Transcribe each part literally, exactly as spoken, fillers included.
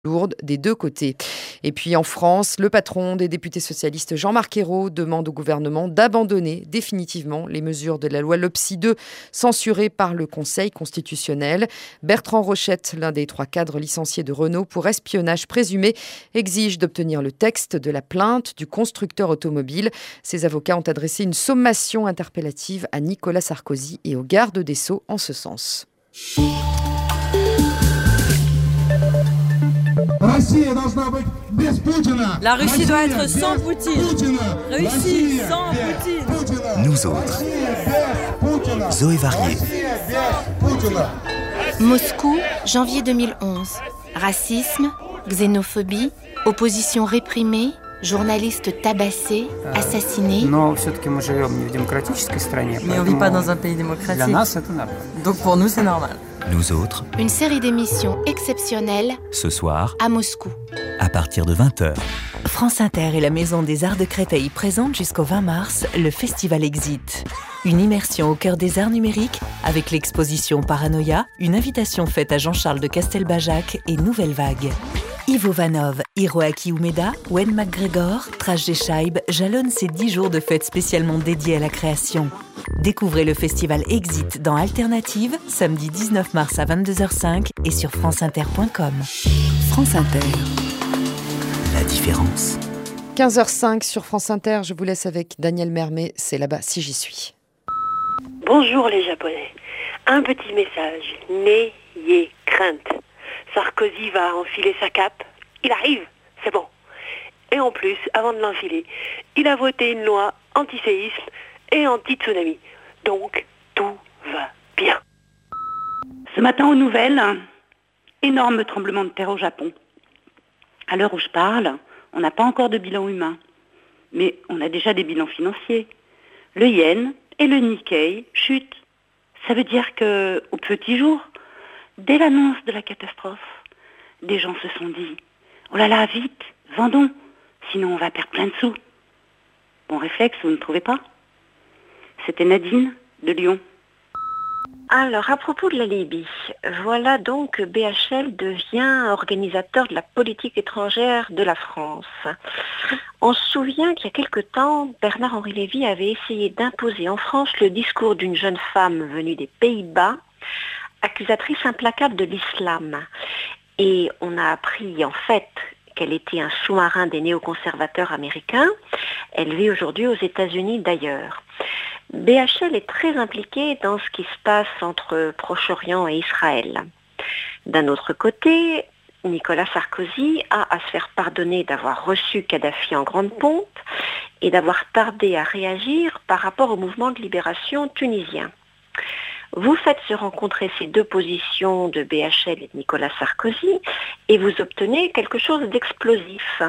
lourde des deux côtés. Et puis en France, le patron des députés socialistes Jean-Marc Ayrault demande au gouvernement d'abandonner définitivement les mesures de la loi Loppsi deux censurées par le Conseil constitutionnel. Bertrand Rochette, l'un des trois cadres licenciés de Renault pour espionnage présumé, exige d'obtenir le texte de la plainte du constructeur automobile. Ses avocats ont adressé une sommation interpellative à Nicolas Sarkozy et au garde des Sceaux en ce sens. La Russie doit être sans Poutine. Russie sans Poutine. Nous autres. Zoé Varier. Moscou, janvier deux mille onze. Racisme, xénophobie, opposition réprimée, journalistes tabassés, assassinés. Mais on ne vit pas dans un pays démocratique. Donc pour nous, c'est normal. Nous autres. Une série d'émissions exceptionnelles. Ce soir. À Moscou. À partir de vingt heures. France Inter et la Maison des Arts de Créteil présentent jusqu'au vingt mars le Festival Exit. Une immersion au cœur des arts numériques avec l'exposition Paranoia, une invitation faite à Jean-Charles de Castelbajac et Nouvelle Vague. Ivo Vanov, Hiroaki Umeda, Wen McGregor, Trash Deschaib jalonnent ces dix jours de fêtes spécialement dédiés à la création. Découvrez le festival Exit dans Alternative, samedi dix-neuf mars à vingt-deux heures cinq et sur franceinter point com. France Inter. La différence. quinze heures cinq sur France Inter, je vous laisse avec Daniel Mermet, c'est là-bas si j'y suis. Bonjour les Japonais. Un petit message, n'ayez crainte. Sarkozy va enfiler sa cape, il arrive, c'est bon. Et en plus, avant de l'enfiler, il a voté une loi anti-séisme et anti-tsunami. Donc, tout va bien. Ce matin aux nouvelles, énorme tremblement de terre au Japon. À l'heure où je parle, on n'a pas encore de bilan humain. Mais on a déjà des bilans financiers. Le yen et le Nikkei chutent. Ça veut dire qu'au petit jour, dès l'annonce de la catastrophe, des gens se sont dit « Oh là là, vite, vendons, sinon on va perdre plein de sous. » Bon réflexe, vous ne trouvez pas ? C'était Nadine de Lyon. Alors, à propos de la Libye, voilà donc que B H L devient organisateur de la politique étrangère de la France. On se souvient qu'il y a quelque temps, Bernard-Henri Lévy avait essayé d'imposer en France le discours d'une jeune femme venue des Pays-Bas, accusatrice implacable de l'islam. Et on a appris en fait qu'elle était un sous-marin des néoconservateurs américains. Elle vit aujourd'hui aux États-Unis d'ailleurs. B H L est très impliqué dans ce qui se passe entre Proche-Orient et Israël. D'un autre côté, Nicolas Sarkozy a à se faire pardonner d'avoir reçu Kadhafi en grande pompe et d'avoir tardé à réagir par rapport au mouvement de libération tunisien. Vous faites se rencontrer ces deux positions de B H L et de Nicolas Sarkozy et vous obtenez quelque chose d'explosif.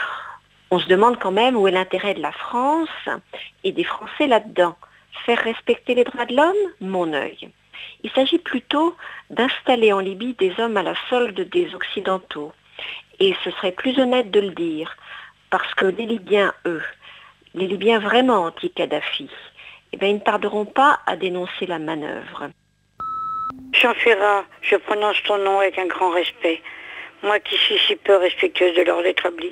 On se demande quand même où est l'intérêt de la France et des Français là-dedans. Faire respecter les droits de l'homme ? Mon œil. Il s'agit plutôt d'installer en Libye des hommes à la solde des Occidentaux. Et ce serait plus honnête de le dire, parce que les Libyens, eux, les Libyens vraiment anti-Kadhafi, eh bien, ils ne tarderont pas à dénoncer la manœuvre. Jean Ferrat, je prononce ton nom avec un grand respect, moi qui suis si peu respectueuse de l'ordre établi.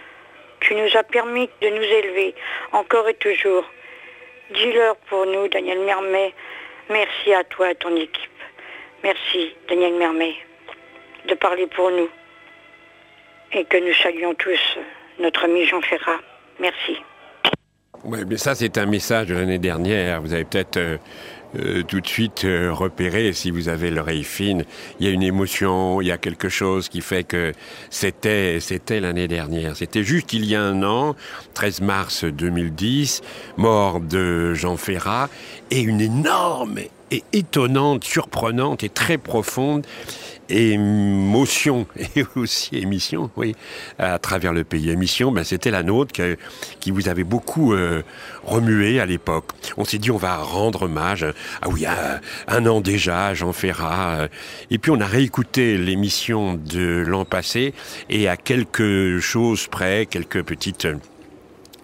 Tu nous as permis de nous élever, encore et toujours. Dis-leur pour nous, Daniel Mermet, merci à toi et à ton équipe. Merci, Daniel Mermet, de parler pour nous. Et que nous saluons tous notre ami Jean Ferrat. Merci. Oui, mais ça, c'est un message de l'année dernière. Vous avez peut-être euh, euh, tout de suite euh, repéré, si vous avez l'oreille fine, il y a une émotion, il y a quelque chose qui fait que c'était, c'était l'année dernière. C'était juste il y a un an, treize mars deux mille dix, mort de Jean Ferrat, et une énorme et étonnante, surprenante et très profonde émotion et aussi émission, oui, à travers le pays. Émission, ben c'était la nôtre que, qui vous avait beaucoup euh, remué à l'époque. On s'est dit on va rendre hommage. Ah oui, à un an déjà, Jean Ferrat. Euh, et puis on a réécouté l'émission de l'an passé et à quelque chose près, quelques petites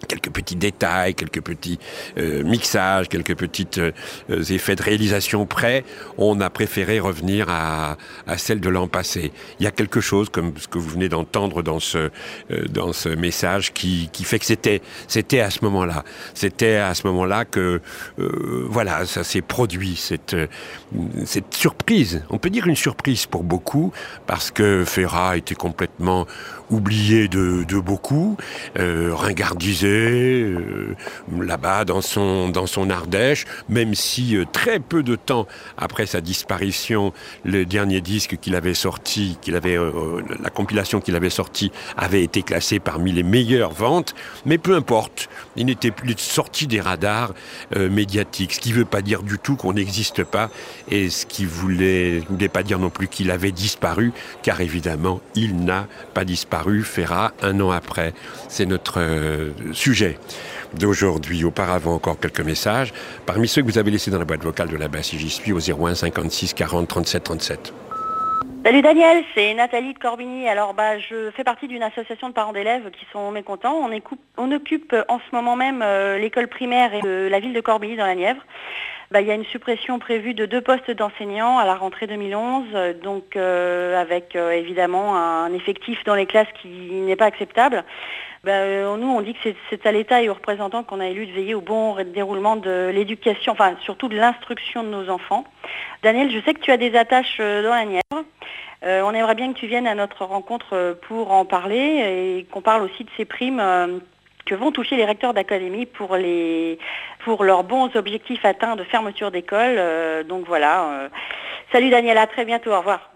quelques petits détails, quelques petits euh, mixages, quelques petits euh, effets de réalisation près, on a préféré revenir à, à celle de l'an passé. Il y a quelque chose, comme ce que vous venez d'entendre dans ce, euh, dans ce message, qui, qui fait que c'était, c'était à ce moment-là. C'était à ce moment-là que, euh, voilà, ça s'est produit, cette, cette surprise. On peut dire une surprise pour beaucoup, parce que Ferrat était complètement oublié de, de beaucoup, euh, ringardisé, euh, là-bas dans son, dans son Ardèche, même si euh, très peu de temps après sa disparition, le dernier disque qu'il avait sorti, qu'il avait, euh, la compilation qu'il avait sortie avait été classée parmi les meilleures ventes, mais peu importe, il n'était plus sorti des radars euh, médiatiques, ce qui ne veut pas dire du tout qu'on n'existe pas, et ce qui voulait, ne voulait pas dire non plus qu'il avait disparu, car évidemment, il n'a pas disparu. Ferrat, un an après. C'est notre euh, sujet d'aujourd'hui. Auparavant, encore quelques messages. Parmi ceux que vous avez laissés dans la boîte vocale de là-bas, si j'y suis, au zéro un cinquante-six quarante trente-sept trente-sept. Salut Daniel, c'est Nathalie de Corbigny. Alors bah je fais partie d'une association de parents d'élèves qui sont mécontents. On, écoupe, on occupe en ce moment même euh, l'école primaire et euh, la ville de Corbigny dans la Nièvre. Bah, il y a une suppression prévue de deux postes d'enseignants à la rentrée deux mille onze, donc euh, avec euh, évidemment un effectif dans les classes qui n'est pas acceptable. Bah, euh, nous, on dit que c'est, c'est à l'État et aux représentants qu'on a élu de veiller au bon déroulement de l'éducation, enfin surtout de l'instruction de nos enfants. Daniel, je sais que tu as des attaches dans la Nièvre. Euh, on aimerait bien que tu viennes à notre rencontre pour en parler et qu'on parle aussi de ces primes euh, que vont toucher les recteurs d'académie pour, les, pour leurs bons objectifs atteints de fermeture d'école. Euh, donc voilà. Euh, salut Daniel, à très bientôt, au revoir.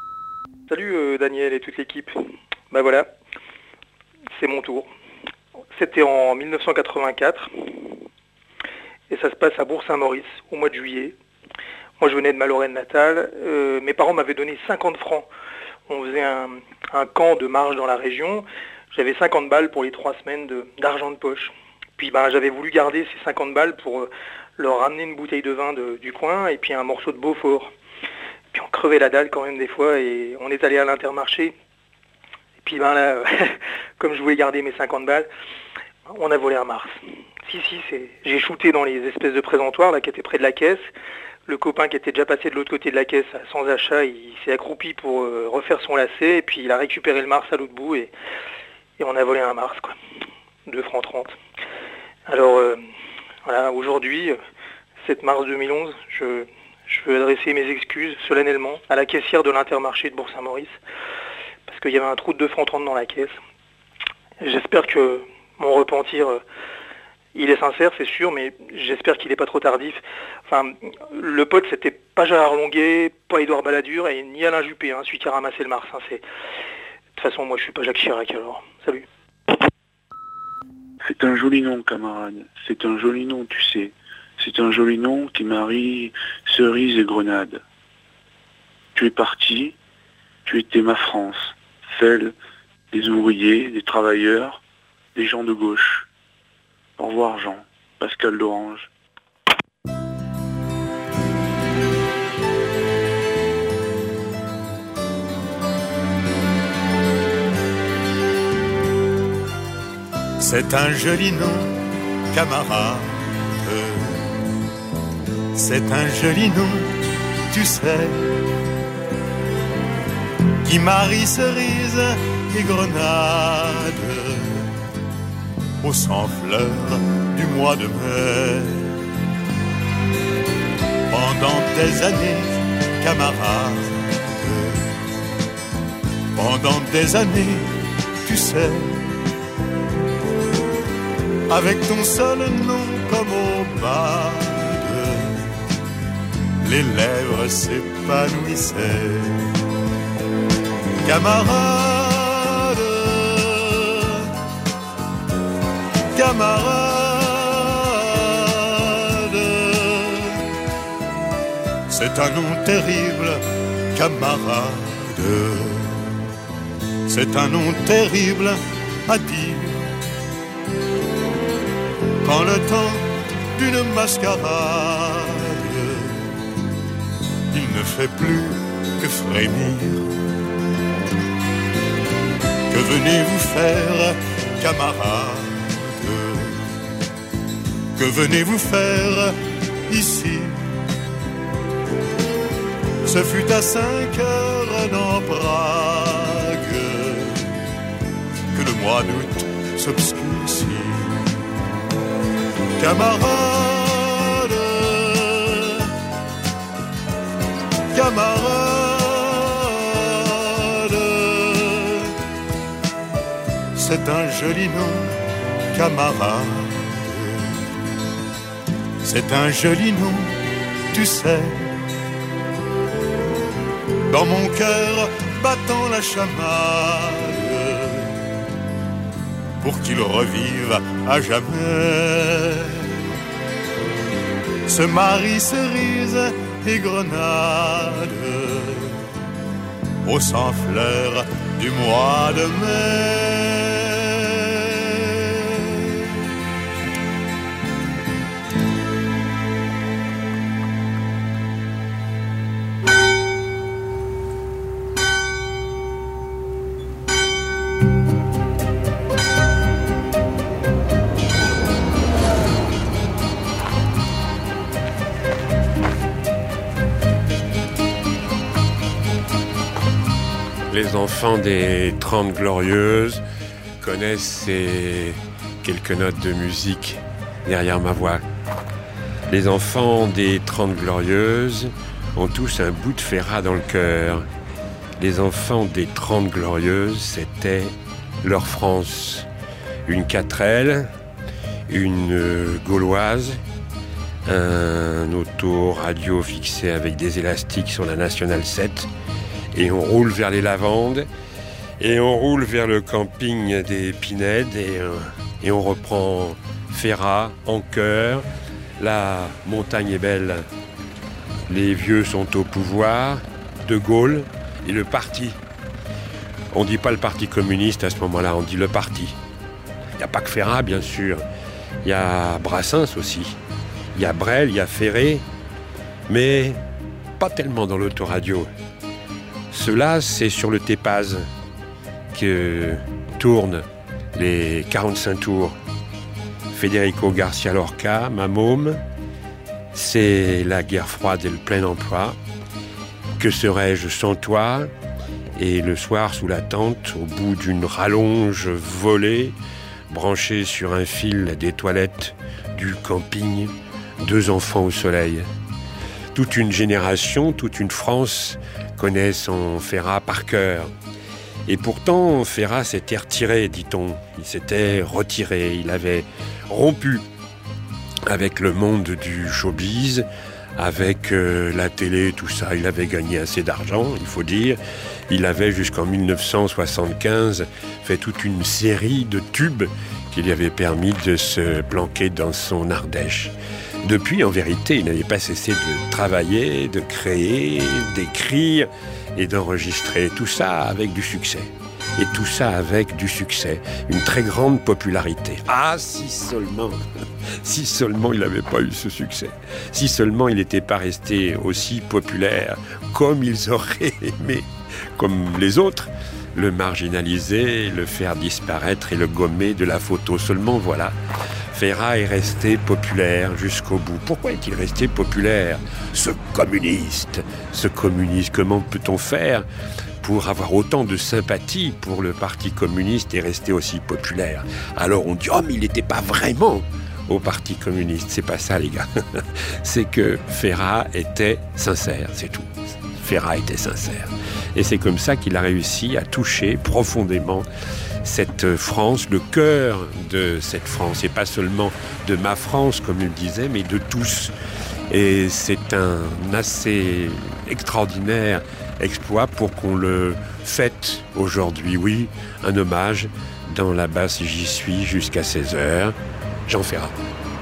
Salut euh, Daniel et toute l'équipe. Ben voilà, c'est mon tour. C'était en dix-neuf cent quatre-vingt-quatre et ça se passe à Bourg-Saint-Maurice au mois de juillet. Moi je venais de ma Lorraine natale, euh, mes parents m'avaient donné cinquante francs. On faisait un, un camp de marche dans la région. J'avais cinquante balles pour les trois semaines de, d'argent de poche. Puis ben, j'avais voulu garder ces cinquante balles pour euh, leur ramener une bouteille de vin de, du coin et puis un morceau de Beaufort. Puis on crevait la dalle quand même des fois et on est allé à l'Intermarché. Et puis ben là, comme je voulais garder mes cinquante balles, on a volé un Mars. Si, si, c'est... j'ai shooté dans les espèces de présentoirs là, qui étaient près de la caisse. Le copain qui était déjà passé de l'autre côté de la caisse sans achat, il s'est accroupi pour euh, refaire son lacet et puis il a récupéré le Mars à l'autre bout et... Et on a volé un Mars, quoi. deux francs trente. Alors, euh, voilà, aujourd'hui, sept mars deux mille onze, je, je veux adresser mes excuses solennellement à la caissière de l'Intermarché de Bourg-Saint-Maurice, parce qu'il y avait un trou de deux francs trente dans la caisse. Et j'espère que mon repentir, euh, il est sincère, c'est sûr, mais j'espère qu'il n'est pas trop tardif. Enfin, le pote, c'était pas Gérard Longuet, pas Édouard Balladur, et ni Alain Juppé, hein, celui qui a ramassé le Mars. Hein, c'est... De toute façon, moi, je suis pas Jacques Chirac, alors. Salut. C'est un joli nom, camarade. C'est un joli nom, tu sais. C'est un joli nom qui marie cerise et grenade. Tu es parti, tu étais ma France, celle des ouvriers, des travailleurs, des gens de gauche. Au revoir, Jean. Pascal d'Orange. C'est un joli nom, camarade. C'est un joli nom, tu sais, qui marie cerise et grenade au sang fleur du mois de mai. Pendant des années, camarade, pendant des années, tu sais, avec ton seul nom comme au bas, les lèvres s'épanouissaient. Camarade, camarade, c'est un nom terrible, camarade. C'est un nom terrible à dire quand le temps d'une mascarade, il ne fait plus que frémir. Que venez-vous faire, camarade? que venez-vous faire ici? Ce fut à cinq heures dans Prague que le mois d'août s'obscurcit. Camarades, camarades, c'est un joli nom, camarade. C'est un joli nom, tu sais. Dans mon cœur battant la chamade, pour qu'il revive à jamais. Ce Marie cerise et grenade au sang fleur du mois de mai. Les enfants des Trente Glorieuses connaissent ces quelques notes de musique derrière ma voix. Les enfants des Trente Glorieuses ont tous un bout de Ferrat dans le cœur. Les enfants des Trente Glorieuses, c'était leur France. Une quatrelle, une gauloise, un autoradio fixé avec des élastiques sur la Nationale sept, et on roule vers les Lavandes, et on roule vers le camping des Pinèdes, et, euh, et on reprend Ferrat en chœur. La montagne est belle, les vieux sont au pouvoir, De Gaulle et le parti. On ne dit pas le parti communiste à ce moment-là, on dit le parti. Il n'y a pas que Ferrat, bien sûr. Il y a Brassens aussi. Il y a Brel, il y a Ferré, mais pas tellement dans l'autoradio. Cela, c'est sur le Tépaz que tournent les quarante-cinq tours. Federico Garcia Lorca, ma môme, c'est la guerre froide et le plein emploi. Que serais-je sans toi? Et le soir, sous la tente, au bout d'une rallonge volée, branchée sur un fil des toilettes du camping, deux enfants au soleil. Toute une génération, toute une France connaît son Ferrat par cœur. Et pourtant, Ferrat s'était retiré, dit-on. Il s'était retiré, il avait rompu avec le monde du showbiz, avec euh, la télé, tout ça. Il avait gagné assez d'argent, il faut dire. Il avait, jusqu'en dix-neuf cent soixante-quinze, fait toute une série de tubes qui lui avaient permis de se planquer dans son Ardèche. Depuis, en vérité, il n'avait pas cessé de travailler, de créer, d'écrire et d'enregistrer. Tout ça avec du succès. Et tout ça avec du succès. Une très grande popularité. Ah, si seulement, si seulement il n'avait pas eu ce succès. Si seulement il n'était pas resté aussi populaire comme ils auraient aimé, comme les autres, le marginaliser, le faire disparaître et le gommer de la photo. Seulement, voilà. Ferrat est resté populaire jusqu'au bout. Pourquoi est-il resté populaire? Ce communiste, ce communiste, comment peut-on faire pour avoir autant de sympathie pour le Parti communiste et rester aussi populaire? Alors on dit, oh mais il n'était pas vraiment au Parti communiste. C'est pas ça, les gars. C'est que Ferrat était sincère, c'est tout. Ferrat était sincère. Et c'est comme ça qu'il a réussi à toucher profondément cette France, le cœur de cette France, et pas seulement de ma France, comme il disait, mais de tous. Et c'est un assez extraordinaire exploit pour qu'on le fête aujourd'hui. Oui, un hommage dans la basse J'y suis jusqu'à seize heures. Jean Ferrat.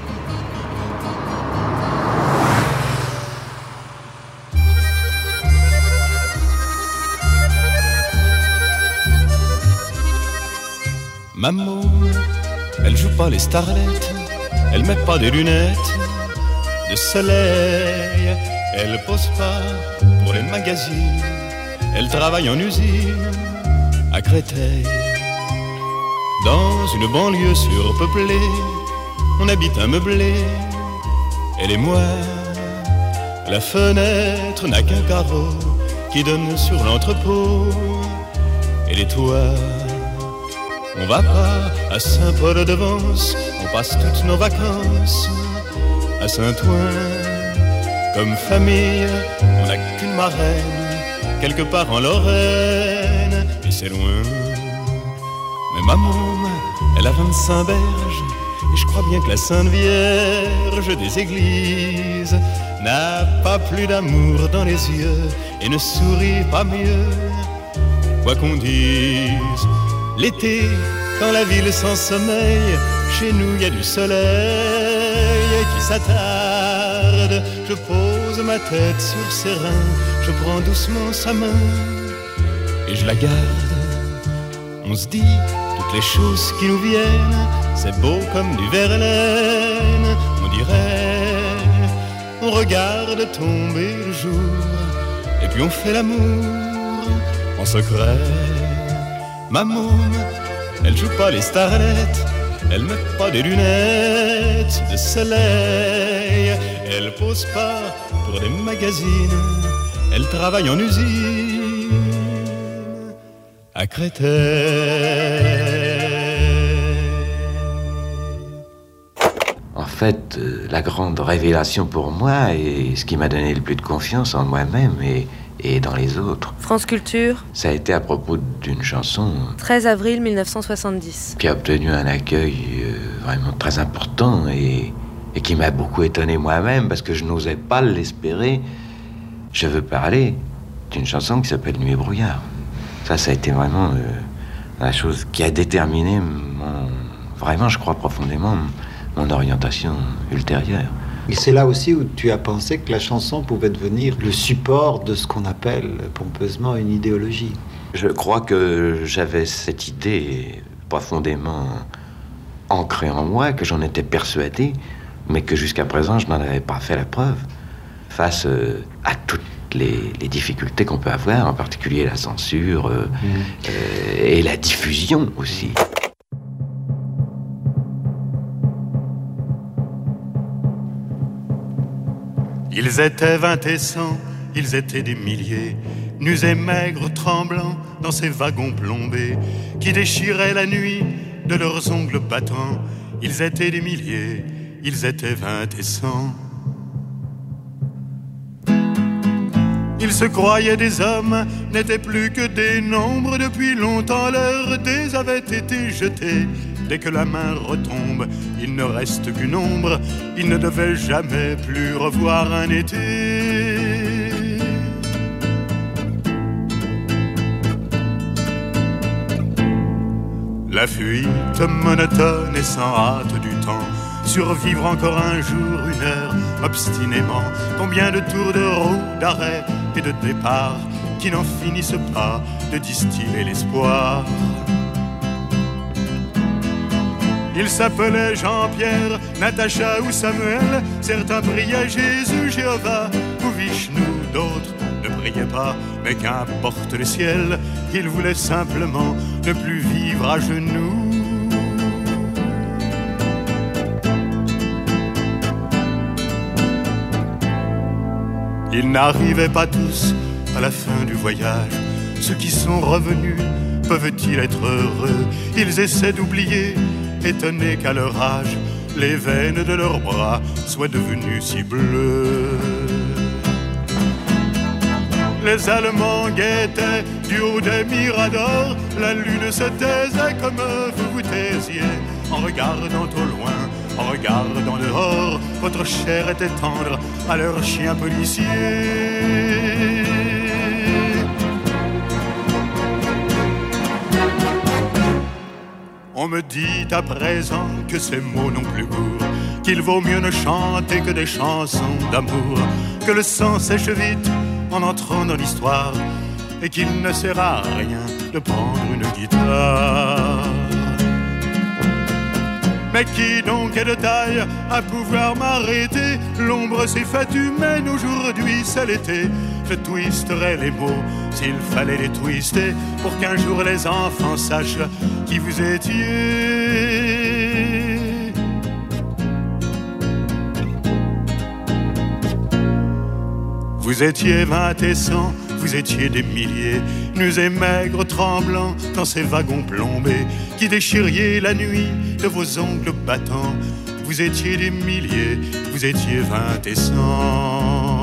Maman, elle joue pas les starlettes, elle met pas des lunettes de soleil, elle pose pas pour les magazines, elle travaille en usine à Créteil. Dans une banlieue surpeuplée, on habite un meublé, elle et moi. La fenêtre n'a qu'un carreau qui donne sur l'entrepôt. Et les toits, on va pas à Saint-Paul-de-Vence, on passe toutes nos vacances à Saint-Ouen. Comme famille, on n'a qu'une marraine, quelque part en Lorraine, et c'est loin. Mais maman, elle a vingt-cinq berges, et je crois bien que la Sainte Vierge des églises n'a pas plus d'amour dans les yeux et ne sourit pas mieux. Quoi qu'on dise, l'été, quand la ville s'en sommeille, chez nous il y a du soleil qui s'attarde. Je pose ma tête sur ses reins, je prends doucement sa main et je la garde. On se dit toutes les choses qui nous viennent, c'est beau comme du Verlaine. On dirait, on regarde tomber le jour et puis on fait l'amour en secret. Maman, elle joue pas les starlettes, elle met pas des lunettes de soleil, elle pose pas pour des magazines, elle travaille en usine à Créteil. En fait, euh, la grande révélation pour moi et ce qui m'a donné le plus de confiance en moi-même et, et dans les autres, France Culture, ça a été à propos d'une chanson treize avril mille neuf cent soixante-dix, qui a obtenu un accueil euh, vraiment très important et, et qui m'a beaucoup étonné moi-même parce que je n'osais pas l'espérer. Je veux parler d'une chanson qui s'appelle Nuit et brouillard. Ça, ça a été vraiment euh, la chose qui a déterminé mon, vraiment, je crois profondément, mon orientation ultérieure. Et c'est là aussi où tu as pensé que la chanson pouvait devenir le support de ce qu'on appelle pompeusement une idéologie. Je crois que j'avais cette idée profondément ancrée en moi, que j'en étais persuadé, mais que jusqu'à présent, je n'en avais pas fait la preuve. Face euh, à toutes les, les difficultés qu'on peut avoir, en particulier la censure euh, mmh. euh, et la diffusion aussi. Ils étaient vingt et cent, ils étaient des milliers, nus et maigres, tremblants dans ces wagons plombés qui déchiraient la nuit de leurs ongles battants. Ils étaient des milliers, ils étaient vingt et cent. Ils se croyaient des hommes, n'étaient plus que des nombres. Depuis longtemps leurs dés avaient été jetés. Dès que la main retombe, il ne reste qu'une ombre. Ils ne devaient jamais plus revoir un été. La fuite monotone et sans hâte du temps. Survivre encore un jour, une heure, obstinément. Combien de tours de roue, d'arrêt et de départ qui n'en finissent pas de distiller l'espoir. Ils s'appelaient Jean-Pierre, Natacha ou Samuel. Certains priaient Jésus, Jéhovah ou Vishnu. D'autres ne priaient pas, mais qu'importe le ciel. Ils voulaient simplement ne plus vivre à genoux. Ils n'arrivaient pas tous à la fin du voyage. Ceux qui sont revenus, peuvent-ils être heureux? Ils essaient d'oublier, étonnés qu'à leur âge, les veines de leurs bras soient devenues si bleues. Les Allemands guettaient du haut des miradors. La lune se taisait comme vous vous taisiez. En regardant au loin, en regardant dehors, votre chair était tendre à leurs chiens policiers. On me dit à présent que ces mots n'ont plus goût, qu'il vaut mieux ne chanter que des chansons d'amour, que le sang sèche vite en entrant dans l'histoire, et qu'il ne sert à rien de prendre une guitare. Mais qui donc est de taille à pouvoir m'arrêter? L'ombre s'est faite humaine aujourd'hui, c'est l'été. Je twisterais les mots s'il fallait les twister, pour qu'un jour les enfants sachent qui vous étiez. Vous étiez vingt et cent, vous étiez des milliers, nus et maigres, tremblants dans ces wagons plombés, qui déchiriez la nuit de vos ongles battants. Vous étiez des milliers, vous étiez vingt et cent.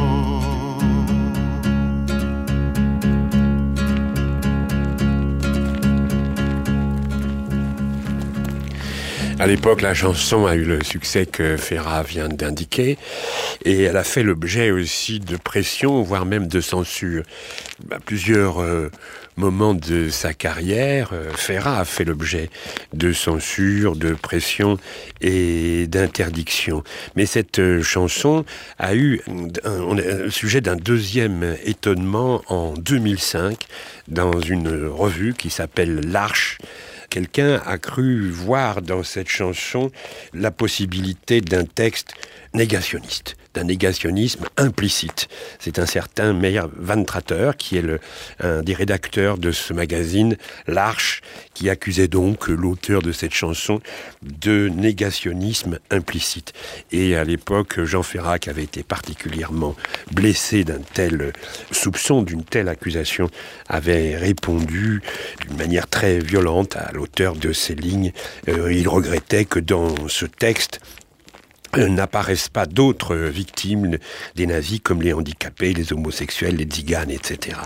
À l'époque, la chanson a eu le succès que Ferrat vient d'indiquer et elle a fait l'objet aussi de pression, voire même de censure. À plusieurs euh, moments de sa carrière, euh, Ferrat a fait l'objet de censure, de pression et d'interdiction. Mais cette euh, chanson a eu un, on est le sujet d'un deuxième étonnement en deux mille cinq dans une revue qui s'appelle L'Arche. Quelqu'un a cru voir dans cette chanson la possibilité d'un texte négationniste, d'un négationnisme implicite. C'est un certain Meir Van Tratter, qui est le, un des rédacteurs de ce magazine, L'Arche, qui accusait donc l'auteur de cette chanson de négationnisme implicite. Et à l'époque, Jean Ferrat, qui avait été particulièrement blessé d'un tel soupçon, d'une telle accusation, avait répondu d'une manière très violente à l'auteur de ces lignes. Euh, il regrettait que dans ce texte, n'apparaissent pas d'autres victimes des nazis comme les handicapés, les homosexuels, les tziganes, et cetera.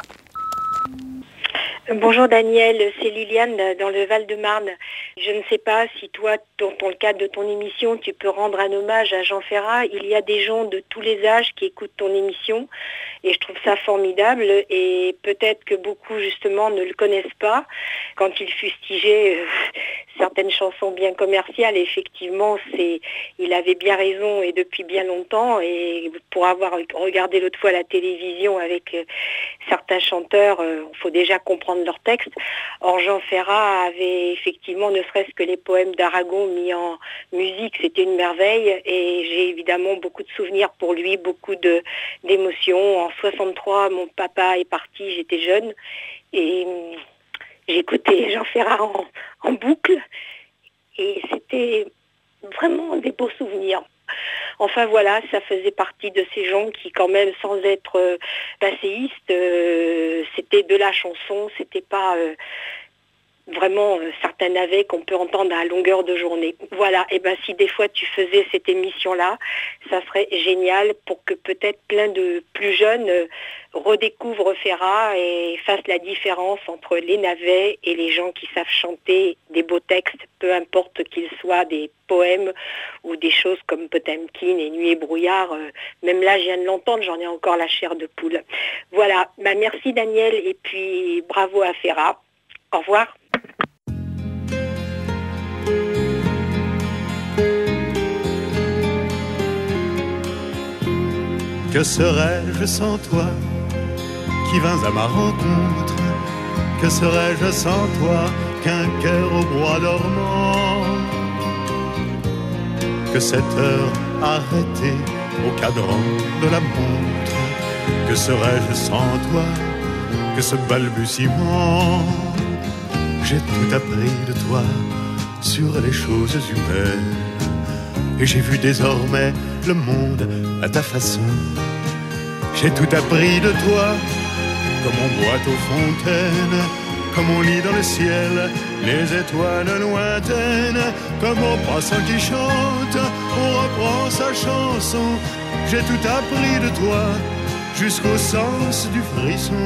Bonjour Daniel, c'est Liliane dans le Val-de-Marne. Je ne sais pas si toi, dans, dans le cadre de ton émission, tu peux rendre un hommage à Jean Ferrat. Il y a des gens de tous les âges qui écoutent ton émission et je trouve ça formidable et peut-être que beaucoup justement ne le connaissent pas. Quand il fustigeait euh, certaines chansons bien commerciales, effectivement, c'est, il avait bien raison et depuis bien longtemps. Et pour avoir regardé l'autre fois la télévision avec euh, certains chanteurs, il euh, faut déjà comprendre leur texte. Or, Jean Ferrat avait effectivement, ne serait-ce que les poèmes d'Aragon mis en musique, c'était une merveille et j'ai évidemment beaucoup de souvenirs pour lui, beaucoup de, d'émotions. En soixante-trois, mon papa est parti, j'étais jeune et j'écoutais Jean Ferrat en, en boucle et c'était vraiment des beaux souvenirs. Enfin voilà, ça faisait partie de ces gens qui quand même, sans être euh, passéistes, euh, c'était de la chanson, c'était pas euh, vraiment euh, certains navets qu'on peut entendre à longueur de journée. Voilà, et ben si des fois tu faisais cette émission-là, ça serait génial pour que peut-être plein de plus jeunes euh, redécouvrent Ferrat et fassent la différence entre les navets et les gens qui savent chanter des beaux textes, peu importe qu'ils soient des poèmes ou des choses comme Potemkin et Nuit et brouillard. Euh, même là, je viens de l'entendre, j'en ai encore la chair de poule. Voilà, bah, merci Daniel et puis bravo à Ferrat. Au revoir. Que serais-je sans toi qui vins à ma rencontre? Que serais-je sans toi qu'un cœur au bois dormant? Que cette heure arrêtée au cadran de la montre? Que serais-je sans toi que ce balbutiement? J'ai tout appris de toi sur les choses humaines et j'ai vu désormais le monde à ta façon. J'ai tout appris de toi, comme on boit aux fontaines, comme on lit dans le ciel les étoiles lointaines, comme au passant qui chante, on reprend sa chanson. J'ai tout appris de toi, jusqu'au sens du frisson.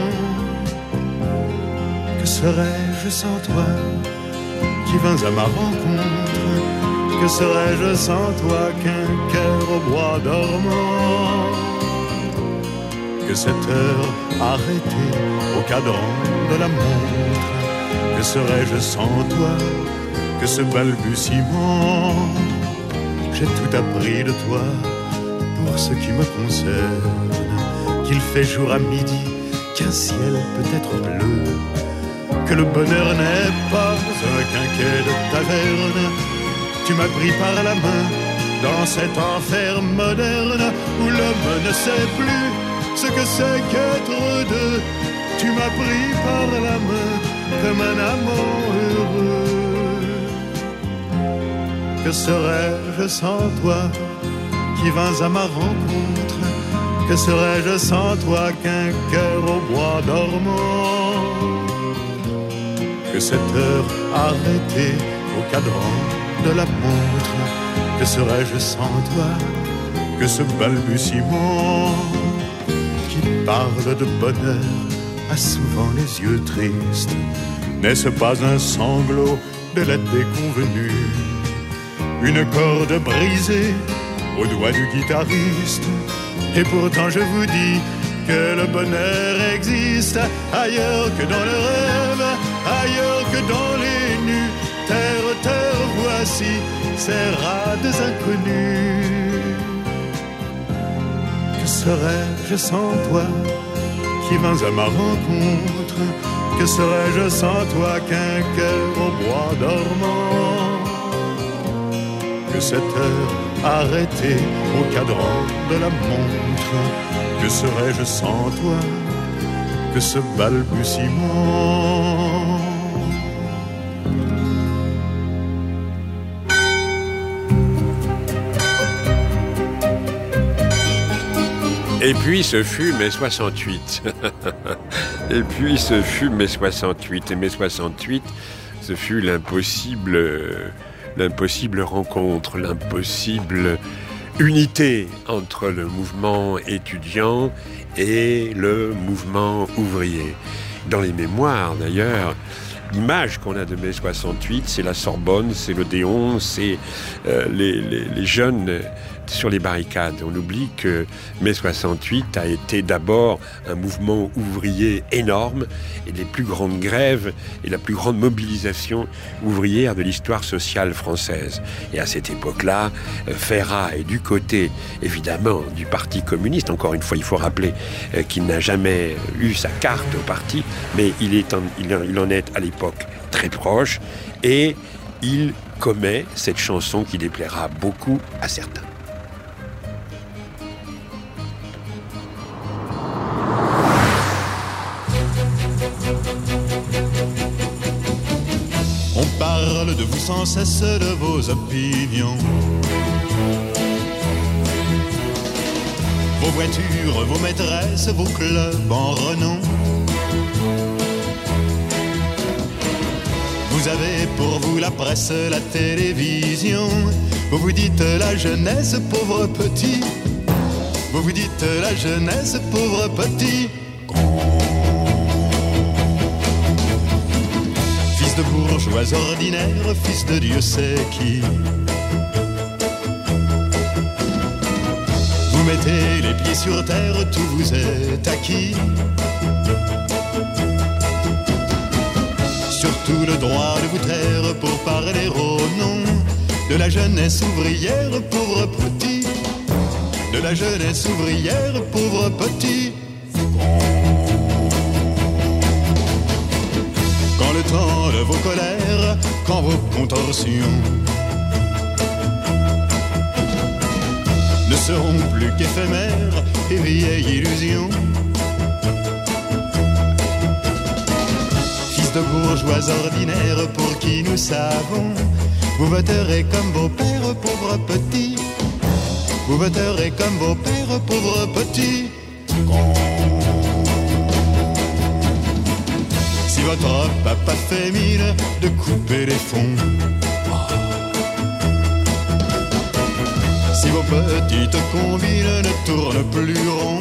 Que serais-je sans toi, qui vins à ma rencontre? Que serais-je sans toi qu'un cœur au bois dormant? Que cette heure arrêtée au cadran de la montre? Que serais-je sans toi que ce balbutiement? J'ai tout appris de toi pour ce qui me concerne, qu'il fait jour à midi, qu'un ciel peut être bleu, que le bonheur n'est pas un quinquet de taverne. Tu m'as pris par la main dans cet enfer moderne où l'homme ne sait plus ce que c'est qu'être deux. Tu m'as pris par la main comme un amant heureux. Que serais-je sans toi qui vins à ma rencontre? Que serais-je sans toi qu'un cœur au bois dormant? Que cette heure arrêtée au cadran de la montre, que serais-je sans toi que ce balbutiement qui parle de bonheur a souvent les yeux tristes? N'est-ce pas un sanglot de la déconvenue, une corde brisée au doigt du guitariste? Et pourtant je vous dis que le bonheur existe ailleurs que dans le rêve, ailleurs que dans les nus. Terre, terre, voici ces rades inconnus. Que serais-je sans toi qui vins à ma rencontre? Que serais-je sans toi qu'un cœur au bois dormant? Que cette heure arrêtée au cadran de la montre, que serais-je sans toi que ce balbutiement? Et puis ce fut mai soixante-huit. Et puis ce fut mai soixante-huit. Et mai soixante-huit, ce fut l'impossible, l'impossible rencontre, l'impossible unité entre le mouvement étudiant et le mouvement ouvrier. Dans les mémoires d'ailleurs, l'image qu'on a de mai soixante-huit, c'est la Sorbonne, c'est l'Odéon, c'est euh, les, les, les jeunes sur les barricades. On oublie que mai soixante-huit a été d'abord un mouvement ouvrier énorme et les plus grandes grèves et la plus grande mobilisation ouvrière de l'histoire sociale française. Et à cette époque-là, Ferrat est du côté, évidemment, du Parti communiste. Encore une fois, il faut rappeler euh, qu'il n'a jamais eu sa carte au parti, mais il, est en, il, en, il en est à l'époque très proche et il commet cette chanson qui déplaira beaucoup à certains. On parle de vous sans cesse, de vos opinions, vos voitures, vos maîtresses, vos clubs en renom. Vous avez pour vous la presse, la télévision. Vous vous dites la jeunesse, pauvre petit. Vous vous dites la jeunesse, pauvre petit. Fils de bourgeois ordinaire, fils de Dieu sait qui. Vous mettez les pieds sur terre, tout vous est acquis. Surtout le droit de vous taire pour parler au nom de la jeunesse ouvrière, pauvre petit. De la jeunesse ouvrière, pauvre petit. Quand le temps de vos colères, quand vos contorsions ne seront plus qu'éphémères et vieilles illusions, de bourgeois ordinaires pour qui nous savons, vous voterez comme vos pères, pauvres petits. Vous voterez comme vos pères, pauvres petits. Si votre papa fait mine de couper les fonds, si vos petites combines ne tournent plus rond,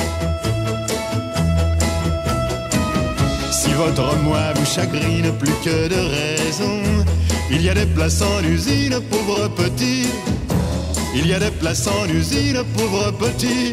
si votre moi vous chagrine plus que de raison, il y a des places en usine, pauvres petits. Il y a des places en usine, pauvres petits.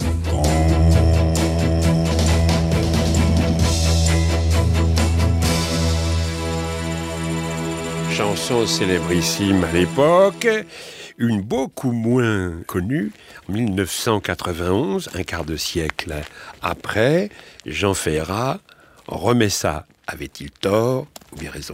Chanson célébrissime à l'époque, une beaucoup moins connue, en dix-neuf cent quatre-vingt-onze, un quart de siècle après, Jean Ferrat remet ça. Avait-il tort ou bien raison?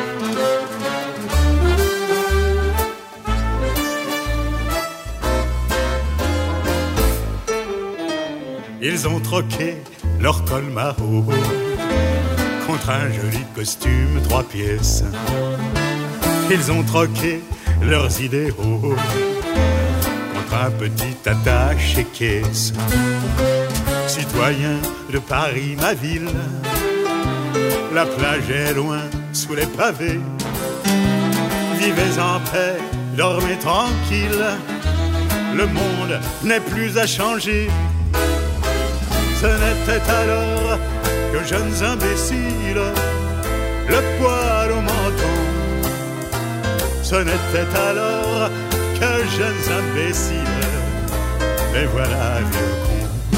Ils ont troqué leur col Maro contre un joli costume trois pièces. Ils ont troqué leurs idéaux contre un petit attaché caisse. Citoyen de Paris, ma ville, la plage est loin sous les pavés. Vivez en paix, dormez tranquille, le monde n'est plus à changer. Ce n'était alors que jeunes imbéciles, le poil au menton. Ce n'était alors que jeunes imbéciles, mais voilà vieux con.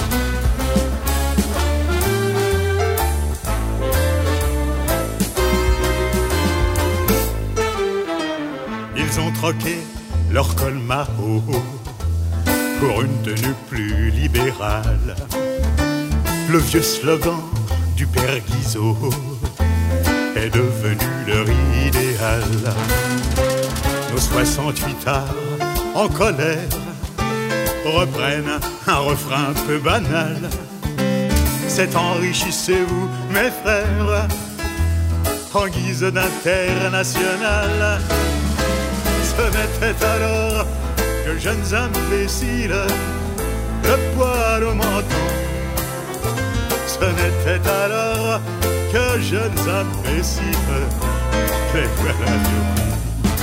Ils ont troqué leur col Mao pour une tenue plus libérale. Le vieux slogan du père Guizot est devenu leur idéal. Nos soixante-huit arts en colère reprennent un refrain peu banal. C'est enrichissez-vous mes frères en guise d'international. Ce n'était alors que jeunes imbéciles, le poil au menton. Ce n'était alors que jeunes imbéciles, les voilà vieux cons.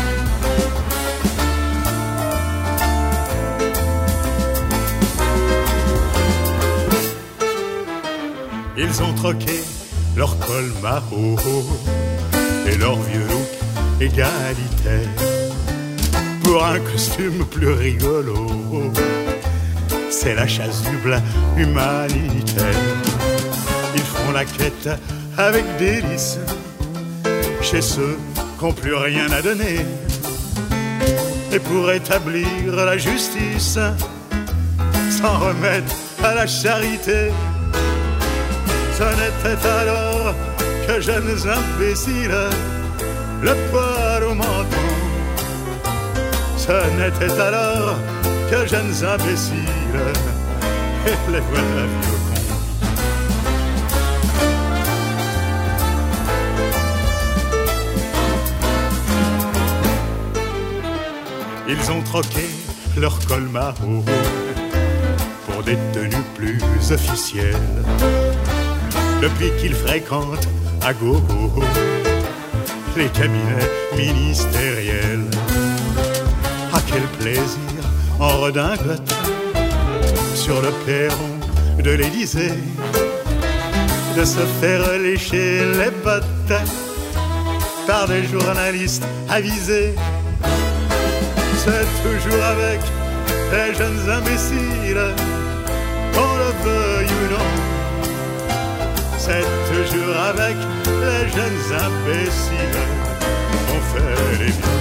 Ils ont troqué leur col Mao et leur vieux look égalitaire pour un costume plus rigolo. C'est la chasse du blanc humanitaire. Ils font la quête avec délice chez ceux qui n'ont plus rien à donner. Et pour établir la justice, s'en remettre à la charité. Ce n'était alors que jeunes imbéciles, le poil au menton. Ce n'était alors que jeunes imbéciles, et les voilà vieux cons. Ils ont troqué leur col Mao pour des tenues plus officielles. Depuis qu'ils fréquentent à gogo les cabinets ministériels. Ah, quel plaisir en redingote sur le perron de l'Élysée de se faire lécher les bottes par des journalistes avisés. C'est toujours avec les jeunes imbéciles, qu'on le veuille ou non. C'est toujours avec les jeunes imbéciles qu'on fait les vieux.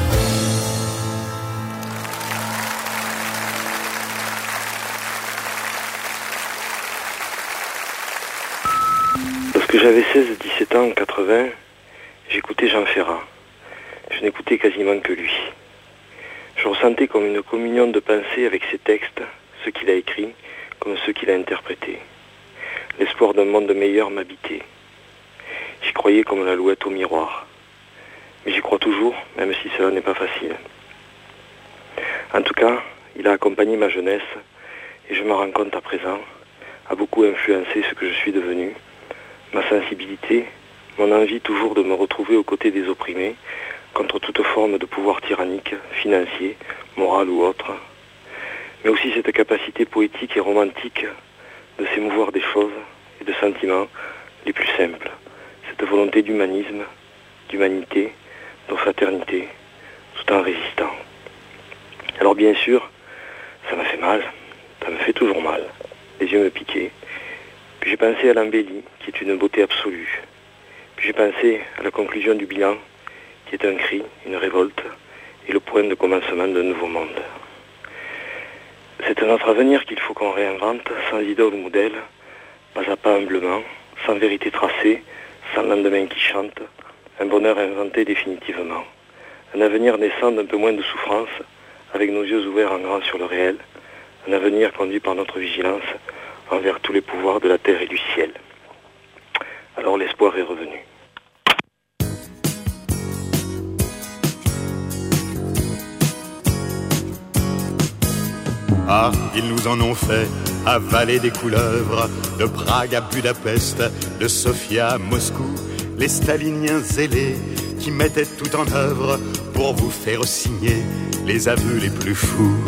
Lorsque j'avais seize à dix-sept ans en quatre-vingts, j'écoutais Jean Ferrat. Je n'écoutais quasiment que lui. Je ressentais comme une communion de pensée avec ses textes, ceux qu'il a écrits comme ceux qu'il a interprétés. L'espoir d'un monde meilleur m'habitait. J'y croyais comme l'alouette au miroir. Mais j'y crois toujours, même si cela n'est pas facile. En tout cas, il a accompagné ma jeunesse, et je me rends compte à présent, a beaucoup influencé ce que je suis devenu, ma sensibilité, mon envie toujours de me retrouver aux côtés des opprimés, contre toute forme de pouvoir tyrannique, financier, moral ou autre, mais aussi cette capacité poétique et romantique de s'émouvoir des choses et de sentiments les plus simples, cette volonté d'humanisme, d'humanité, de fraternité, tout en résistant. Alors bien sûr, ça m'a fait mal, ça me fait toujours mal, les yeux me piquaient, puis j'ai pensé à l'embellie, qui est une beauté absolue, puis j'ai pensé à la conclusion du bilan, qui est un cri, une révolte, et le point de commencement d'un nouveau monde. C'est notre avenir qu'il faut qu'on réinvente, sans idole ou modèle, pas à pas humblement, sans vérité tracée, sans lendemain qui chante, un bonheur inventé définitivement. Un avenir naissant d'un peu moins de souffrance, avec nos yeux ouverts en grand sur le réel, un avenir conduit par notre vigilance envers tous les pouvoirs de la terre et du ciel. Alors l'espoir est revenu. Ah, ils nous en ont fait avaler des couleuvres, de Prague à Budapest, de Sofia à Moscou, les staliniens zélés qui mettaient tout en œuvre pour vous faire signer les aveux les plus fous.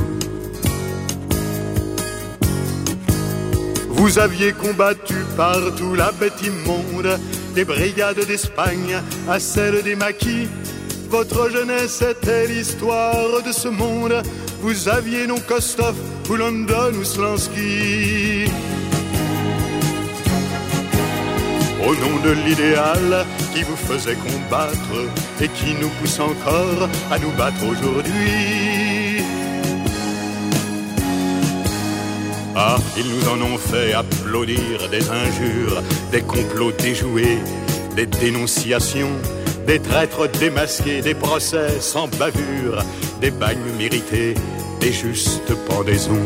Vous aviez combattu partout la bête immonde, des brigades d'Espagne à celles des maquis. Votre jeunesse était l'histoire de ce monde. Vous aviez non Kostov ou London ou Slansky. Au nom de l'idéal qui vous faisait combattre et qui nous pousse encore à nous battre aujourd'hui. Ah, ils nous en ont fait applaudir des injures, des complots déjoués, des dénonciations, des traîtres démasqués, des procès sans bavure, des bagnes mérités, des justes pendaisons.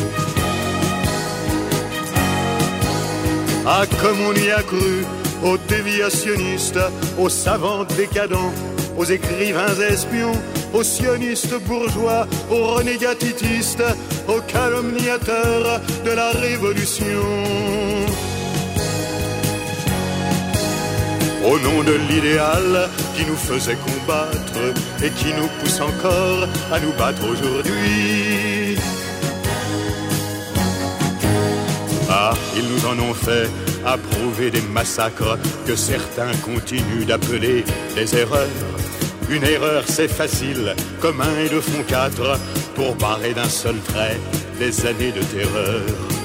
Ah, comme on y a cru, aux déviationnistes, aux savants décadents, aux écrivains espions, aux sionistes bourgeois, aux renégats titistes, aux calomniateurs de la révolution. Au nom de l'idéal qui nous faisait combattre et qui nous pousse encore à nous battre aujourd'hui. Ah, ils nous en ont fait approuver des massacres que certains continuent d'appeler des erreurs. Une erreur c'est facile, comme un et deux font quatre, pour barrer d'un seul trait des années de terreur.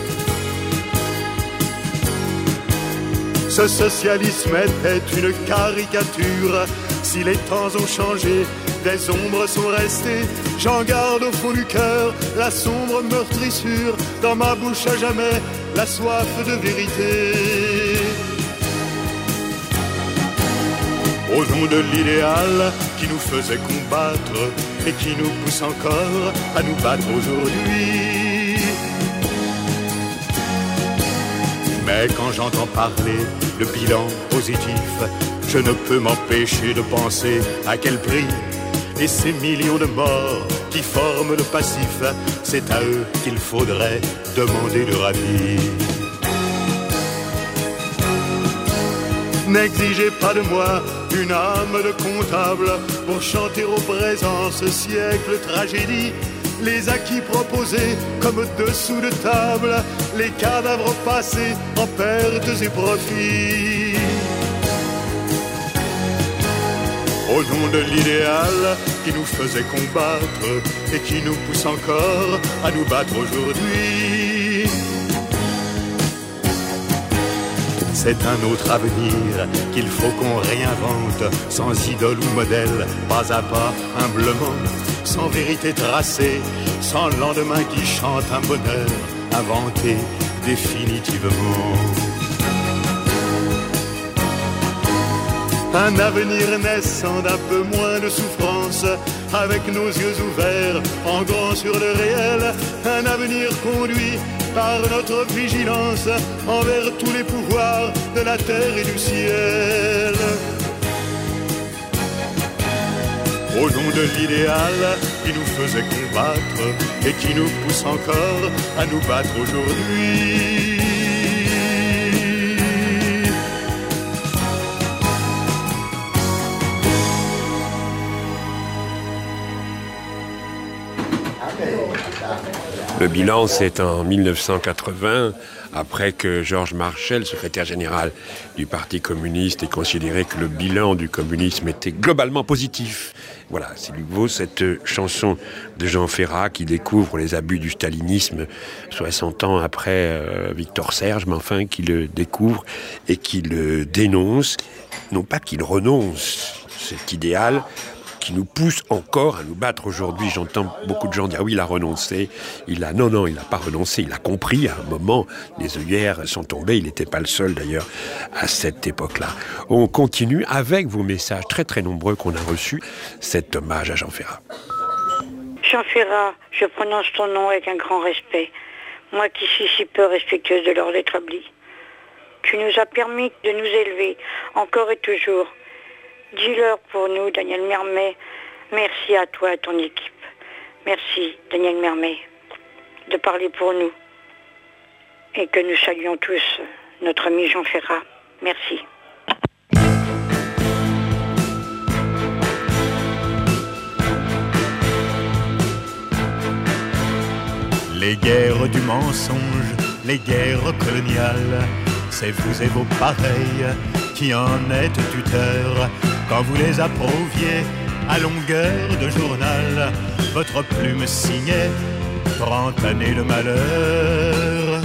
Ce socialisme était une caricature. Si les temps ont changé, des ombres sont restées. J'en garde au fond du cœur la sombre meurtrissure. Dans ma bouche à jamais, la soif de vérité. Au nom de l'idéal qui nous faisait combattre et qui nous pousse encore à nous battre aujourd'hui. Mais quand j'entends parler de bilan positif, je ne peux m'empêcher de penser à quel prix. Et ces millions de morts qui forment le passif, c'est à eux qu'il faudrait demander le rapide. N'exigez pas de moi une âme de comptable pour chanter au présent ce siècle tragédie. Les acquis proposés comme dessous de table, les cadavres passés en pertes et profits. Au nom de l'idéal qui nous faisait combattre et qui nous pousse encore à nous battre aujourd'hui. C'est un autre avenir qu'il faut qu'on réinvente, sans idole ou modèle, pas à pas, humblement, sans vérité tracée, sans lendemain qui chante un bonheur inventé définitivement. Un avenir naissant d'un peu moins de souffrance, avec nos yeux ouverts en grand sur le réel. Un avenir conduit par notre vigilance envers tous les pouvoirs de la terre et du ciel. Au nom de l'idéal qui nous faisait combattre et qui nous pousse encore à nous battre aujourd'hui. Le bilan, c'est en mille neuf cent quatre-vingts, après que Georges Marchal, secrétaire général du Parti communiste, ait considéré que le bilan du communisme était globalement positif. Voilà, c'est lui vaut cette chanson de Jean Ferrat qui découvre les abus du stalinisme soixante ans après euh, Victor Serge, mais enfin qui le découvre et qui le dénonce. Non pas qu'il renonce cet idéal qui nous pousse encore à nous battre aujourd'hui. J'entends beaucoup de gens dire « oui, il a renoncé ». Il a Non, non, il n'a pas renoncé. Il a compris à un moment, les œillères sont tombées. Il n'était pas le seul d'ailleurs à cette époque-là. On continue avec vos messages très très nombreux qu'on a reçus. Cet hommage à Jean Ferrat. Jean Ferrat, je prononce ton nom avec un grand respect. Moi qui suis si peu respectueuse de l'ordre établi. Tu nous as permis de nous élever, encore et toujours. Dis-leur pour nous, Daniel Mermet. Merci à toi et à ton équipe. Merci, Daniel Mermet. de parler pour nous. Et que nous saluons tous notre ami Jean Ferrat. Merci. Les guerres du mensonge, les guerres coloniales, c'est vous et vos pareils qui en êtes tuteurs. Quand vous les approuviez à longueur de journal, votre plume signait trente années de malheur.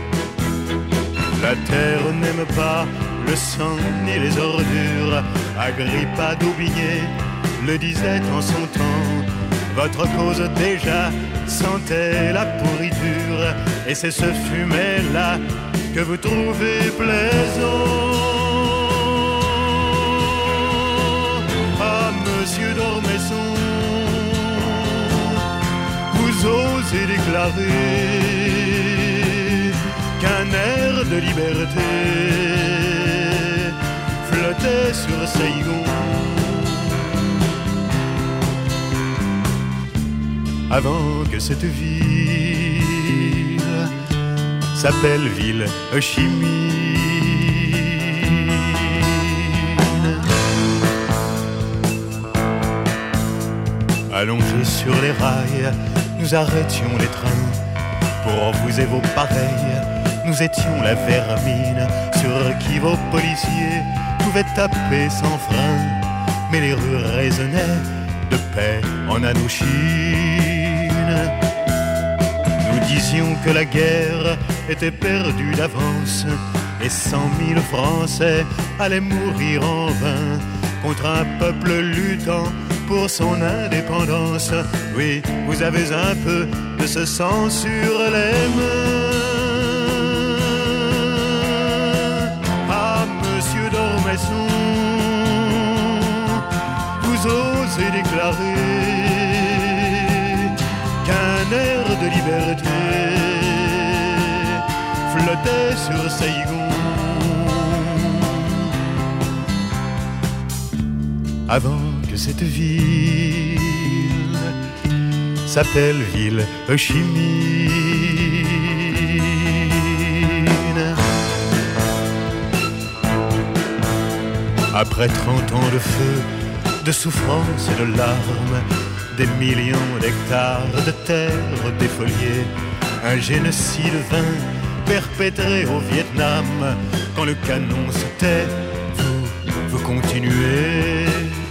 La terre n'aime pas le sang ni les ordures. Agrippa d'Aubigné le disait en son temps. Votre cause déjà sentait la pourriture, et c'est ce fumet-là que vous trouvez plaisant. Ah, monsieur d'Ormesson, vous osez déclarer qu'un air de liberté flottait sur Saigon. Avant que cette ville s'appelle ville Ho Chi Minh. Allongés sur les rails, nous arrêtions les trains. Pour vous et vos pareils, nous étions la vermine sur qui vos policiers pouvaient taper sans frein. Mais les rues résonnaient de paix en Indochine. Nous disions que la guerre était perdue d'avance, et cent mille Français allaient mourir en vain contre un peuple luttant pour son indépendance. Oui, vous avez un peu de ce sang sur les mains. Ah, monsieur d'Ormesson, vous osez déclarer qu'un air de liberté flottait sur Saigon. Avant que cette ville s'appelle ville Ho Chi Minh. Après trente ans de feu, de souffrance et de larmes, des millions d'hectares de terre défoliées, un génocide vint perpétré au Vietnam. Quand le canon se tait, vous, vous continuez.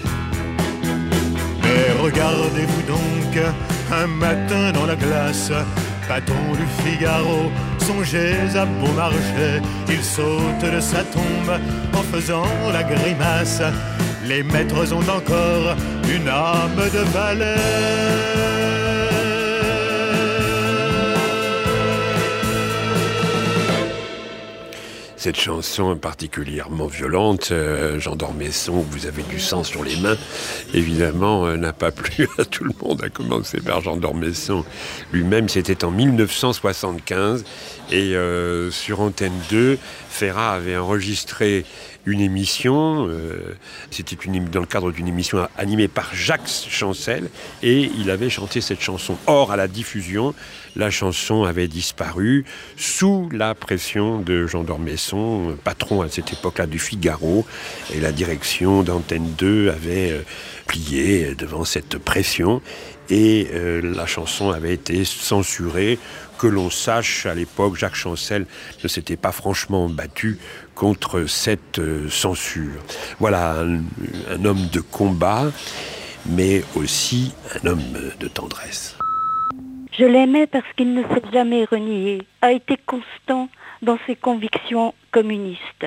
Mais regardez-vous donc un matin dans la glace, patron du Figaro, songez à Beaumarchais. Il saute de sa tombe en faisant la grimace. Les maîtres ont encore une âme de valeur. Cette chanson particulièrement violente, euh, Jean d'Ormesson, vous avez du sang sur les mains, évidemment, euh, n'a pas plu à tout le monde, à commencer par Jean d'Ormesson lui-même. C'était en mille neuf cent soixante-quinze, et euh, sur Antenne deux, Ferrat avait enregistré une émission, euh, c'était une, dans le cadre d'une émission animée par Jacques Chancel, et il avait chanté cette chanson. Or, à la diffusion, la chanson avait disparu sous la pression de Jean d'Ormesson, patron à cette époque-là du Figaro, et la direction d'Antenne deux avait euh, plié devant cette pression, et euh, la chanson avait été censurée. Que l'on sache, à l'époque, Jacques Chancel ne s'était pas franchement battu contre cette euh, censure. Voilà, un, un homme de combat, mais aussi un homme de tendresse. Je l'aimais parce qu'il ne s'est jamais renié, a été constant dans ses convictions communistes.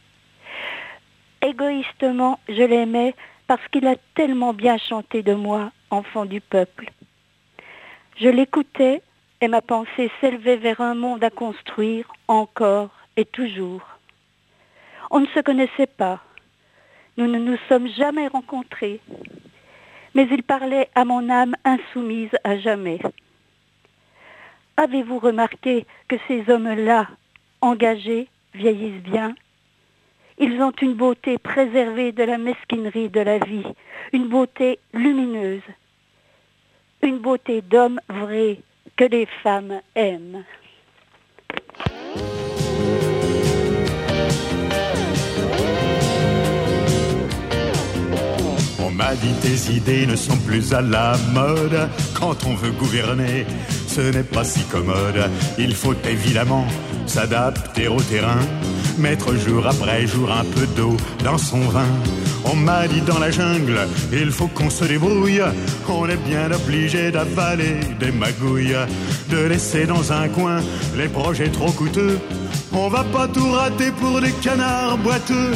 Égoïstement, je l'aimais parce qu'il a tellement bien chanté de moi, enfant du peuple. Je l'écoutais et ma pensée s'élevait vers un monde à construire encore et toujours. On ne se connaissait pas, nous ne nous sommes jamais rencontrés, mais il parlait à mon âme insoumise à jamais. Avez-vous remarqué que ces hommes-là, engagés, vieillissent bien? Ils ont une beauté préservée de la mesquinerie de la vie, une beauté lumineuse, une beauté d'homme vrai, que les femmes aiment. On m'a dit tes idées ne sont plus à la mode. Quand on veut gouverner, ce n'est pas si commode. Il faut évidemment s'adapter au terrain, mettre jour après jour un peu d'eau dans son vin. On m'a dit dans la jungle, il faut qu'on se débrouille. On est bien obligé d'avaler des magouilles, de laisser dans un coin les projets trop coûteux. On va pas tout rater pour des canards boiteux.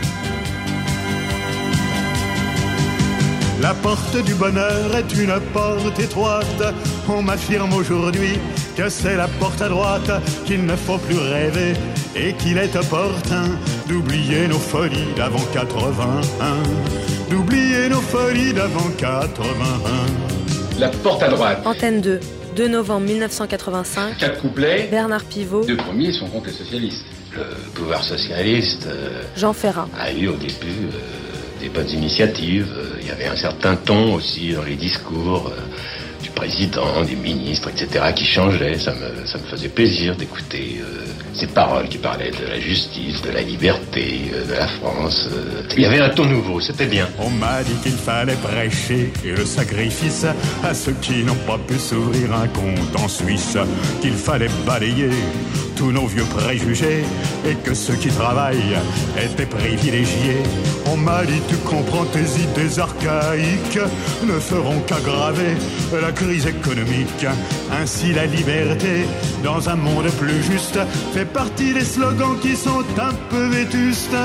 La porte du bonheur est une porte étroite. On m'affirme aujourd'hui que c'est la porte à droite, qu'il ne faut plus rêver et qu'il est opportun d'oublier nos folies d'avant quatre-vingt-un. D'oublier nos folies d'avant quatre-vingt-un. La porte à droite. Antenne deux, deux novembre mille neuf cent quatre-vingt-cinq. Quatre couplets. Bernard Pivot. Deux premiers sont contre les socialistes. Le pouvoir socialiste euh, Jean Ferrat a eu au début euh, des bonnes initiatives. Il y avait un certain ton aussi dans les discours euh, du président, des ministres, et cetera qui changeaient. Ça me, ça me faisait plaisir d'écouter euh, ces paroles qui parlaient de la justice, de la liberté, euh, de la France. Euh. Il y avait un ton nouveau, c'était bien. On m'a dit qu'il fallait prêcher le sacrifice à ceux qui n'ont pas pu s'ouvrir un compte en Suisse, qu'il fallait balayer tous nos vieux préjugés et que ceux qui travaillent étaient privilégiés. On m'a dit tu comprends, tes idées archaïques ne feront qu'aggraver la crise économique. Ainsi la liberté dans un monde plus juste fait partie des slogans qui sont un peu vétustes.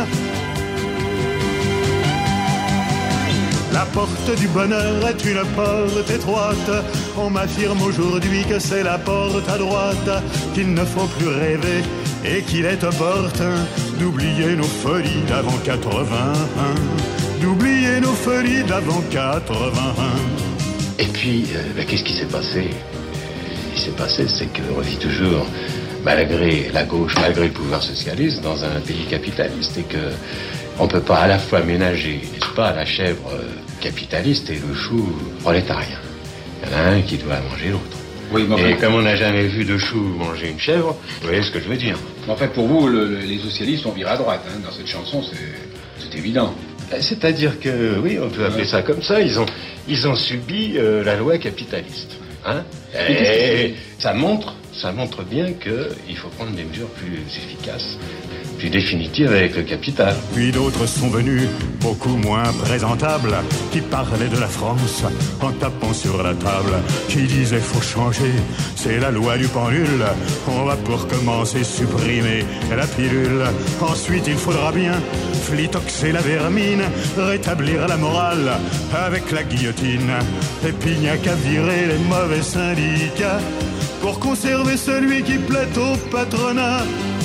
La porte du bonheur est une porte étroite. On m'affirme aujourd'hui que c'est la porte à droite, qu'il ne faut plus rêver et qu'il est opportun d'oublier nos folies d'avant quatre-vingt-un. D'oublier nos folies d'avant quatre-vingt-un. Et puis, euh, ben, qu'est-ce qui s'est passé? Ce qui s'est passé, c'est qu'on vit toujours, malgré la gauche, malgré le pouvoir socialiste, dans un pays capitaliste, et que on peut pas à la fois ménager, n'est-ce pas, la chèvre capitaliste et le chou prolétarien. Il y en a un qui doit manger l'autre. Oui, mais et enfin, comme on n'a jamais vu de chou manger une chèvre, vous voyez ce que je veux dire. En fait, pour vous, le, le, les socialistes ont viré à droite. Hein. Dans cette chanson, c'est, c'est évident. C'est-à-dire que, oui, on peut appeler ça comme ça, ils ont, ils ont subi euh, la loi capitaliste. Hein. Et, et ça montre, ça montre bien qu'il faut prendre des mesures plus efficaces, plus définitive avec le capital. Puis d'autres sont venus, beaucoup moins présentables, qui parlaient de la France en tapant sur la table, qui disaient faut changer, c'est la loi du pendule, on va pour commencer supprimer la pilule. Ensuite il faudra bien flitoxer la vermine, rétablir la morale avec la guillotine. Et puis il n'y a qu'à virer les mauvais syndicats pour conserver celui qui plaît au patronat.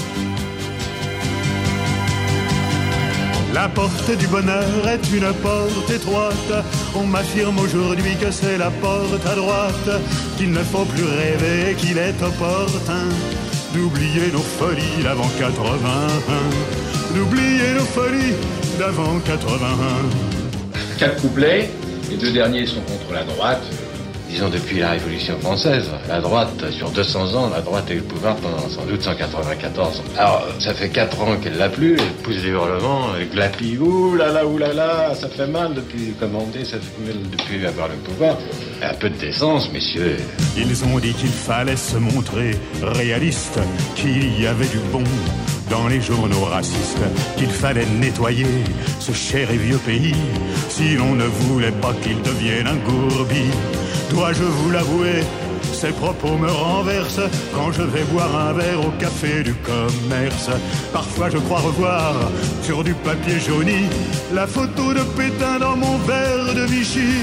La porte du bonheur est une porte étroite. On m'affirme aujourd'hui que c'est la porte à droite, qu'il ne faut plus rêver, qu'il est opportun d'oublier nos folies d'avant quatre-vingt-un. D'oublier nos folies d'avant quatre-vingt-un. Quatre couplets, les deux derniers sont contre la droite. Disons depuis la Révolution française, la droite, sur deux cents ans, la droite a eu le pouvoir pendant sans doute cent quatre-vingt-quatorze ans. Alors, ça fait quatre ans qu'elle l'a plus, elle pousse des hurlements, elle glapit, ouh là là, ouh là là, ça fait mal depuis commander, ça fait mal depuis avoir le pouvoir. Un peu de décence, messieurs. Ils ont dit qu'il fallait se montrer réaliste, qu'il y avait du bon dans les journaux racistes, qu'il fallait nettoyer ce cher et vieux pays, si l'on ne voulait pas qu'il devienne un gourbi. Dois-je vous l'avouer, ces propos me renversent quand je vais boire un verre au café du commerce. Parfois je crois revoir sur du papier jauni la photo de Pétain dans mon verre de Vichy.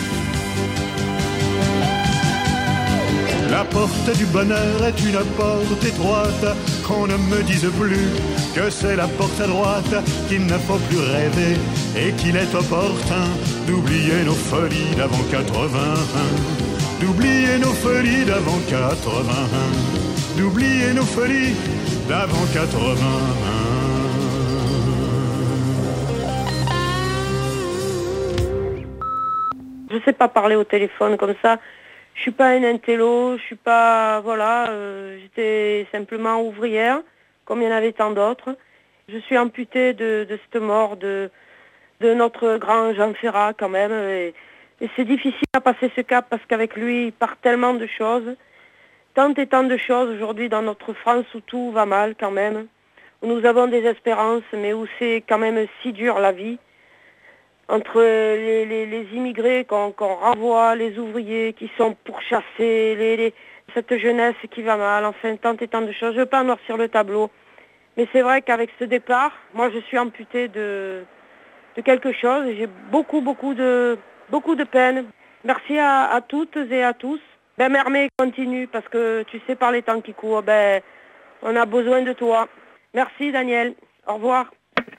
La porte du bonheur est une porte étroite, qu'on ne me dise plus que c'est la porte à droite, qu'il ne faut plus rêver et qu'il est opportun d'oublier nos folies d'avant quatre-vingt-un. D'oublier nos folies d'avant quatre-vingt-un. D'oublier nos folies d'avant quatre-vingt-un. Je sais pas parler au téléphone comme ça. Je suis pas un intello, je suis pas... Voilà, euh, j'étais simplement ouvrière, comme il y en avait tant d'autres. Je suis amputée de, de cette mort de, de notre grand Jean Ferrat quand même. Et, et c'est difficile à passer ce cap parce qu'avec lui, il part tellement de choses. Tant et tant de choses aujourd'hui dans notre France où tout va mal quand même. Où nous avons des espérances, mais où c'est quand même si dur la vie. Entre les, les, les immigrés qu'on qu'on renvoie, les ouvriers qui sont pourchassés, les, les, cette jeunesse qui va mal, enfin tant et tant de choses. Je ne veux pas noircir le tableau. Mais c'est vrai qu'avec ce départ, moi je suis amputée de, de quelque chose. J'ai beaucoup, beaucoup de, beaucoup de peine. Merci à, à toutes et à tous. Ben Mermet continue parce que tu sais par les temps qui courent, ben on a besoin de toi. Merci Daniel. Au revoir.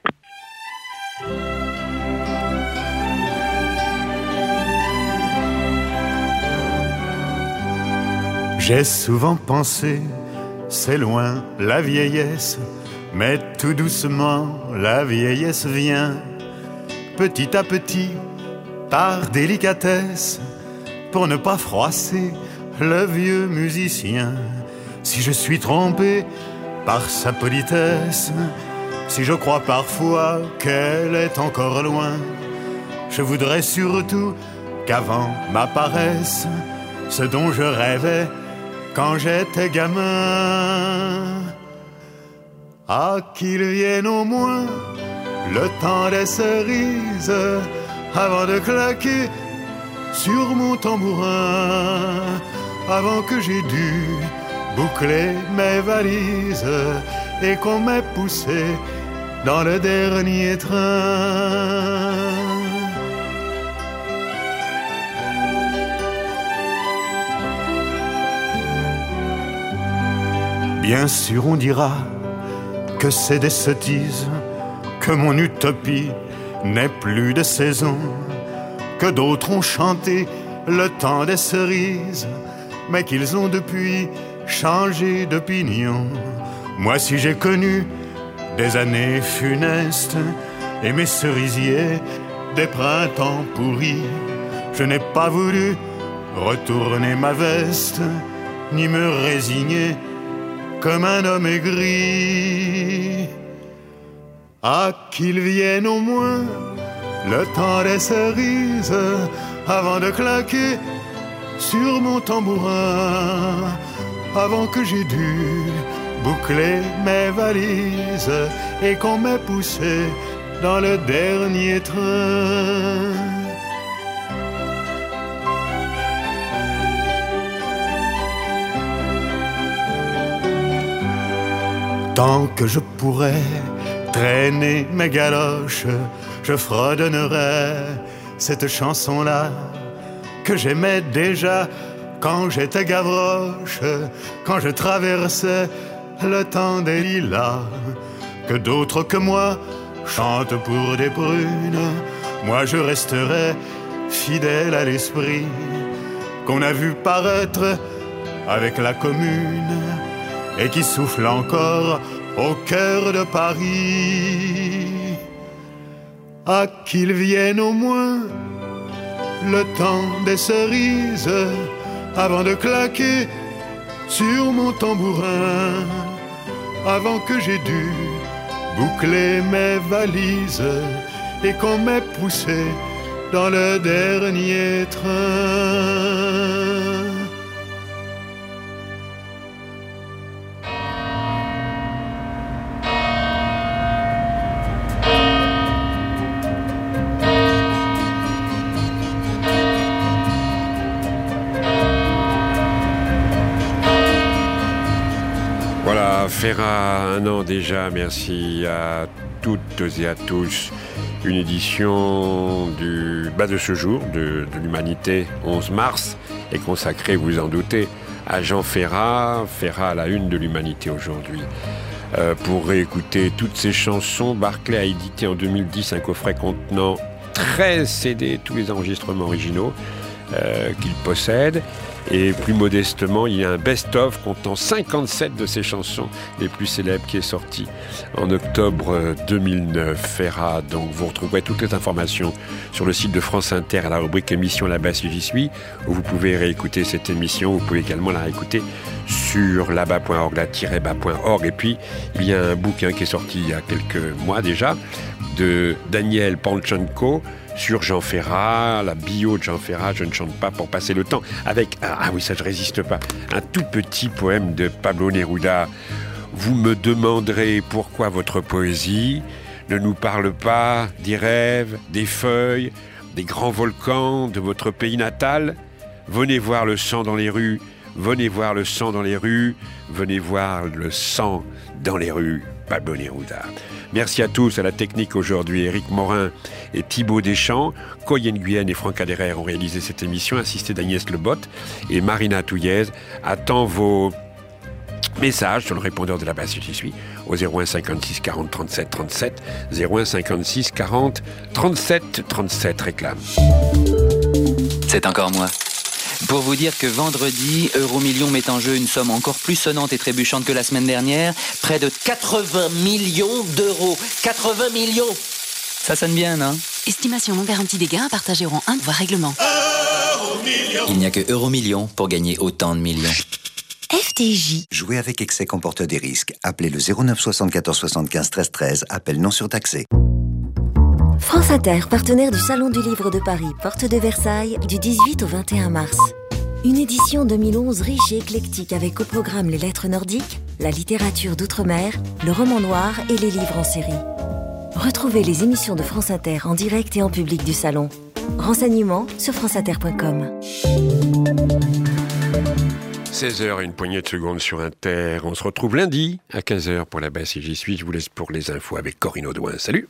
J'ai souvent pensé, c'est loin la vieillesse, mais tout doucement la vieillesse vient, petit à petit, par délicatesse, pour ne pas froisser le vieux musicien. Si je suis trompé par sa politesse, si je crois parfois qu'elle est encore loin, je voudrais surtout qu'avant m'apparaisse ce dont je rêvais quand j'étais gamin. Ah, qu'il vienne au moins le temps des cerises avant de claquer sur mon tambourin, avant que j'ai dû boucler mes valises et qu'on m'ait poussé dans le dernier train. Bien sûr on dira que c'est des sottises, que mon utopie n'est plus de saison, que d'autres ont chanté le temps des cerises, mais qu'ils ont depuis changé d'opinion. Moi si j'ai connu des années funestes et mes cerisiers des printemps pourris, je n'ai pas voulu retourner ma veste, ni me résigner comme un homme aigri. Ah, qu'il vienne au moins le temps des cerises avant de claquer sur mon tambourin, avant que j'ai dû boucler mes valises et qu'on m'ait poussé dans le dernier train. Tant que je pourrais traîner mes galoches, je fredonnerai cette chanson-là que j'aimais déjà quand j'étais Gavroche, quand je traversais le temps des lilas. Que d'autres que moi chantent pour des prunes, moi je resterai fidèle à l'esprit qu'on a vu paraître avec la Commune et qui souffle encore au cœur de Paris. Ah, qu'il vienne au moins le temps des cerises avant de claquer sur mon tambourin, avant que j'ai dû boucler mes valises et qu'on m'ait poussé dans le dernier train. Ferrat, un an déjà, merci à toutes et à tous. Une édition du, bah de ce jour, de, de l'Humanité, onze mars, est consacrée, vous en doutez, à Jean Ferrat. Ferrat à la une de l'Humanité aujourd'hui. Euh, pour réécouter toutes ces chansons, Barclay a édité en deux mille dix un coffret contenant treize C D, tous les enregistrements originaux. euh, qu'il possède. Et plus modestement, il y a un best-of comptant cinquante-sept de ses chansons les plus célèbres qui est sorti en octobre deux mille neuf. Ferrat, donc vous retrouverez toutes les informations sur le site de France Inter à la rubrique émission Là-bas si j'y suis, où vous pouvez réécouter cette émission. Vous pouvez également la réécouter sur là-bas point org, là-bas point org. Et puis, il y a un bouquin qui est sorti il y a quelques mois déjà, de Daniel Panchenko, sur Jean Ferrat, la bio de Jean Ferrat, Je ne chante pas pour passer le temps, avec, ah, ah oui, ça je résiste pas, un tout petit poème de Pablo Neruda. Vous me demanderez pourquoi votre poésie ne nous parle pas des rêves, des feuilles, des grands volcans de votre pays natal. Venez voir le sang dans les rues, venez voir le sang dans les rues, venez voir le sang dans les rues. Pablo Neruda. Merci à tous, à la technique aujourd'hui, Éric Morin et Thibaut Deschamps. Coyen Nguyen et Franck Aderer ont réalisé cette émission, assisté d'Agnès Lebotte et Marina Touillez. Attends vos messages sur le répondeur de la base si j'y suis au zéro un cinquante-six quarante trente-sept trente-sept, zéro un cinquante-six quarante trente-sept trente-sept, réclame. C'est encore moi. Pour vous dire que vendredi, Euromillions met en jeu une somme encore plus sonnante et trébuchante que la semaine dernière, près de quatre-vingts millions d'euros. quatre-vingts millions! Ça sonne bien, non? Estimation non garantie des gains à partager en un, voire règlement. Il n'y a que Euromillions pour gagner autant de millions. F T J. Jouer avec excès comporte des risques. Appelez le zéro neuf soixante-quatorze soixante-quinze treize treize. Appel non surtaxé. France Inter, partenaire du Salon du Livre de Paris, porte de Versailles, du dix-huit au vingt et un mars. Une édition deux mille onze riche et éclectique avec au programme les lettres nordiques, la littérature d'outre-mer, le roman noir et les livres en série. Retrouvez les émissions de France Inter en direct et en public du salon. Renseignements sur franceinter point com. seize heures et une poignée de secondes sur Inter. On se retrouve lundi à quinze heures pour la base si j'y suis. Je vous laisse pour les infos avec Corinne Audouin. Salut!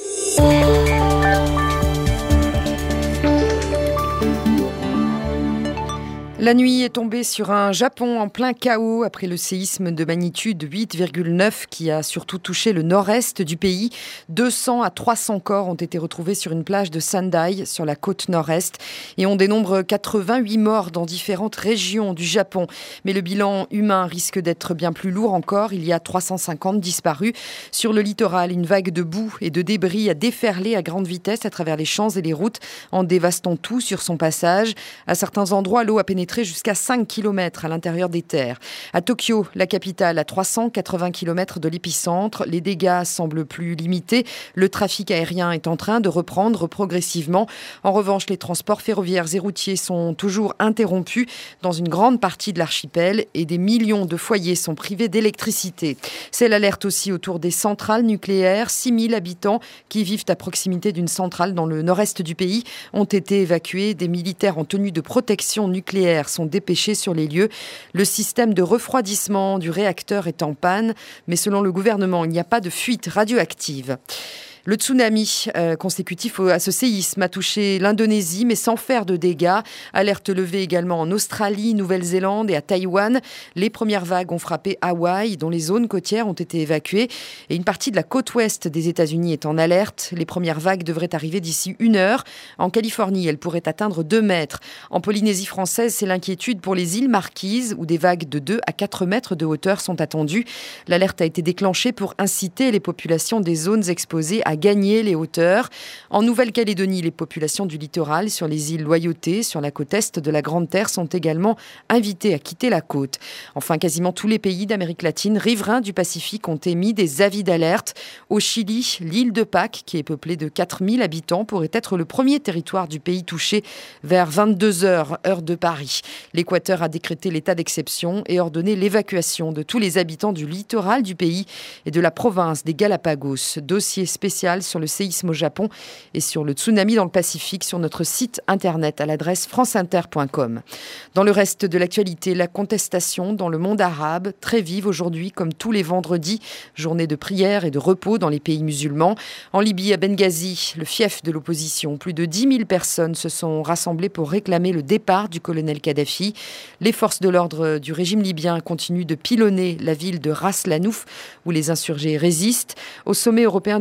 La nuit est tombée sur un Japon en plein chaos après le séisme de magnitude huit virgule neuf qui a surtout touché le nord-est du pays. deux cents à trois cents corps ont été retrouvés sur une plage de Sendai, sur la côte nord-est, et on dénombre quatre-vingt-huit morts dans différentes régions du Japon. Mais le bilan humain risque d'être bien plus lourd encore. Il y a trois cent cinquante disparus. Sur le littoral, une vague de boue et de débris a déferlé à grande vitesse à travers les champs et les routes, en dévastant tout sur son passage. À certains endroits, l'eau a pénétré jusqu'à cinq kilomètres à l'intérieur des terres. À Tokyo, la capitale, à trois cent quatre-vingts kilomètres de l'épicentre, les dégâts semblent plus limités. Le trafic aérien est en train de reprendre progressivement. En revanche, les transports ferroviaires et routiers sont toujours interrompus dans une grande partie de l'archipel et des millions de foyers sont privés d'électricité. C'est l'alerte aussi autour des centrales nucléaires. six mille habitants qui vivent à proximité d'une centrale dans le nord-est du pays ont été évacués. Des militaires en tenue de protection nucléaire sont dépêchés sur les lieux. Le système de refroidissement du réacteur est en panne, mais selon le gouvernement, il n'y a pas de fuite radioactive. Le tsunami euh, consécutif à ce séisme a touché l'Indonésie, mais sans faire de dégâts. Alerte levée également en Australie, Nouvelle-Zélande et à Taïwan. Les premières vagues ont frappé Hawaï, dont les zones côtières ont été évacuées. Et une partie de la côte ouest des États-Unis est en alerte. Les premières vagues devraient arriver d'ici une heure. En Californie, elles pourraient atteindre deux mètres. En Polynésie française, c'est l'inquiétude pour les îles Marquises, où des vagues de deux à quatre mètres de hauteur sont attendues. L'alerte a été déclenchée pour inciter les populations des zones exposées à à gagner les hauteurs. En Nouvelle-Calédonie, les populations du littoral sur les îles Loyauté, sur la côte est de la Grande Terre, sont également invitées à quitter la côte. Enfin, quasiment tous les pays d'Amérique latine riverains du Pacifique ont émis des avis d'alerte. Au Chili, l'île de Pâques, qui est peuplée de quatre mille habitants, pourrait être le premier territoire du pays touché vers vingt-deux heures, heure de Paris. L'Équateur a décrété l'état d'exception et ordonné l'évacuation de tous les habitants du littoral du pays et de la province des Galapagos. Dossier spécial sur le séisme au Japon et sur le tsunami dans le Pacifique sur notre site internet à l'adresse franceinter point com. Dans le reste de l'actualité, la contestation dans le monde arabe, très vive aujourd'hui comme tous les vendredis, journée de prière et de repos dans les pays musulmans. En Libye, à Benghazi, le fief de l'opposition, plus de dix mille personnes se sont rassemblées pour réclamer le départ du colonel Kadhafi. Les forces de l'ordre du régime libyen continuent de pilonner la ville de Ras Lanouf où les insurgés résistent. Au sommet européen de Bruxelles,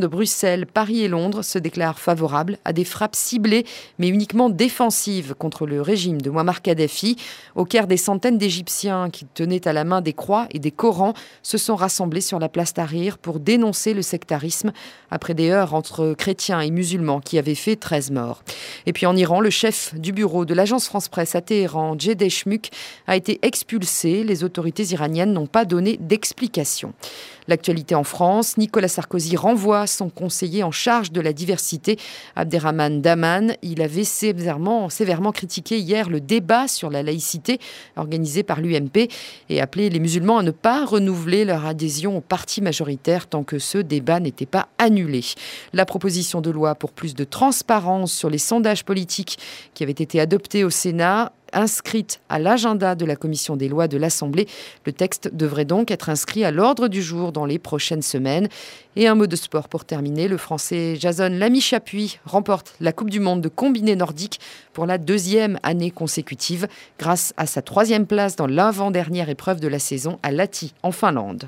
Bruxelles, Paris et Londres se déclarent favorables à des frappes ciblées, mais uniquement défensives contre le régime de Mouammar Kadhafi. Au Caire, des centaines d'Égyptiens qui tenaient à la main des croix et des Corans se sont rassemblés sur la place Tahrir pour dénoncer le sectarisme après des heurts entre chrétiens et musulmans qui avaient fait treize morts. Et puis en Iran, le chef du bureau de l'agence France-Presse à Téhéran, Jedeh Shmuk, a été expulsé. Les autorités iraniennes n'ont pas donné d'explication. L'actualité en France, Nicolas Sarkozy renvoie son conseiller en charge de la diversité, Abderrahmane Daman. Il avait sévèrement, sévèrement critiqué hier le débat sur la laïcité organisé par l'U M P et appelé les musulmans à ne pas renouveler leur adhésion au parti majoritaire tant que ce débat n'était pas annulé. La proposition de loi pour plus de transparence sur les sondages politiques qui avait été adoptée au Sénat, inscrite à l'agenda de la commission des lois de l'Assemblée. Le texte devrait donc être inscrit à l'ordre du jour dans les prochaines semaines. Et un mot de sport pour terminer. Le Français Jason Lamy-Chapuis remporte la Coupe du Monde de combiné nordique pour la deuxième année consécutive grâce à sa troisième place dans l'avant-dernière épreuve de la saison à Lahti, en Finlande.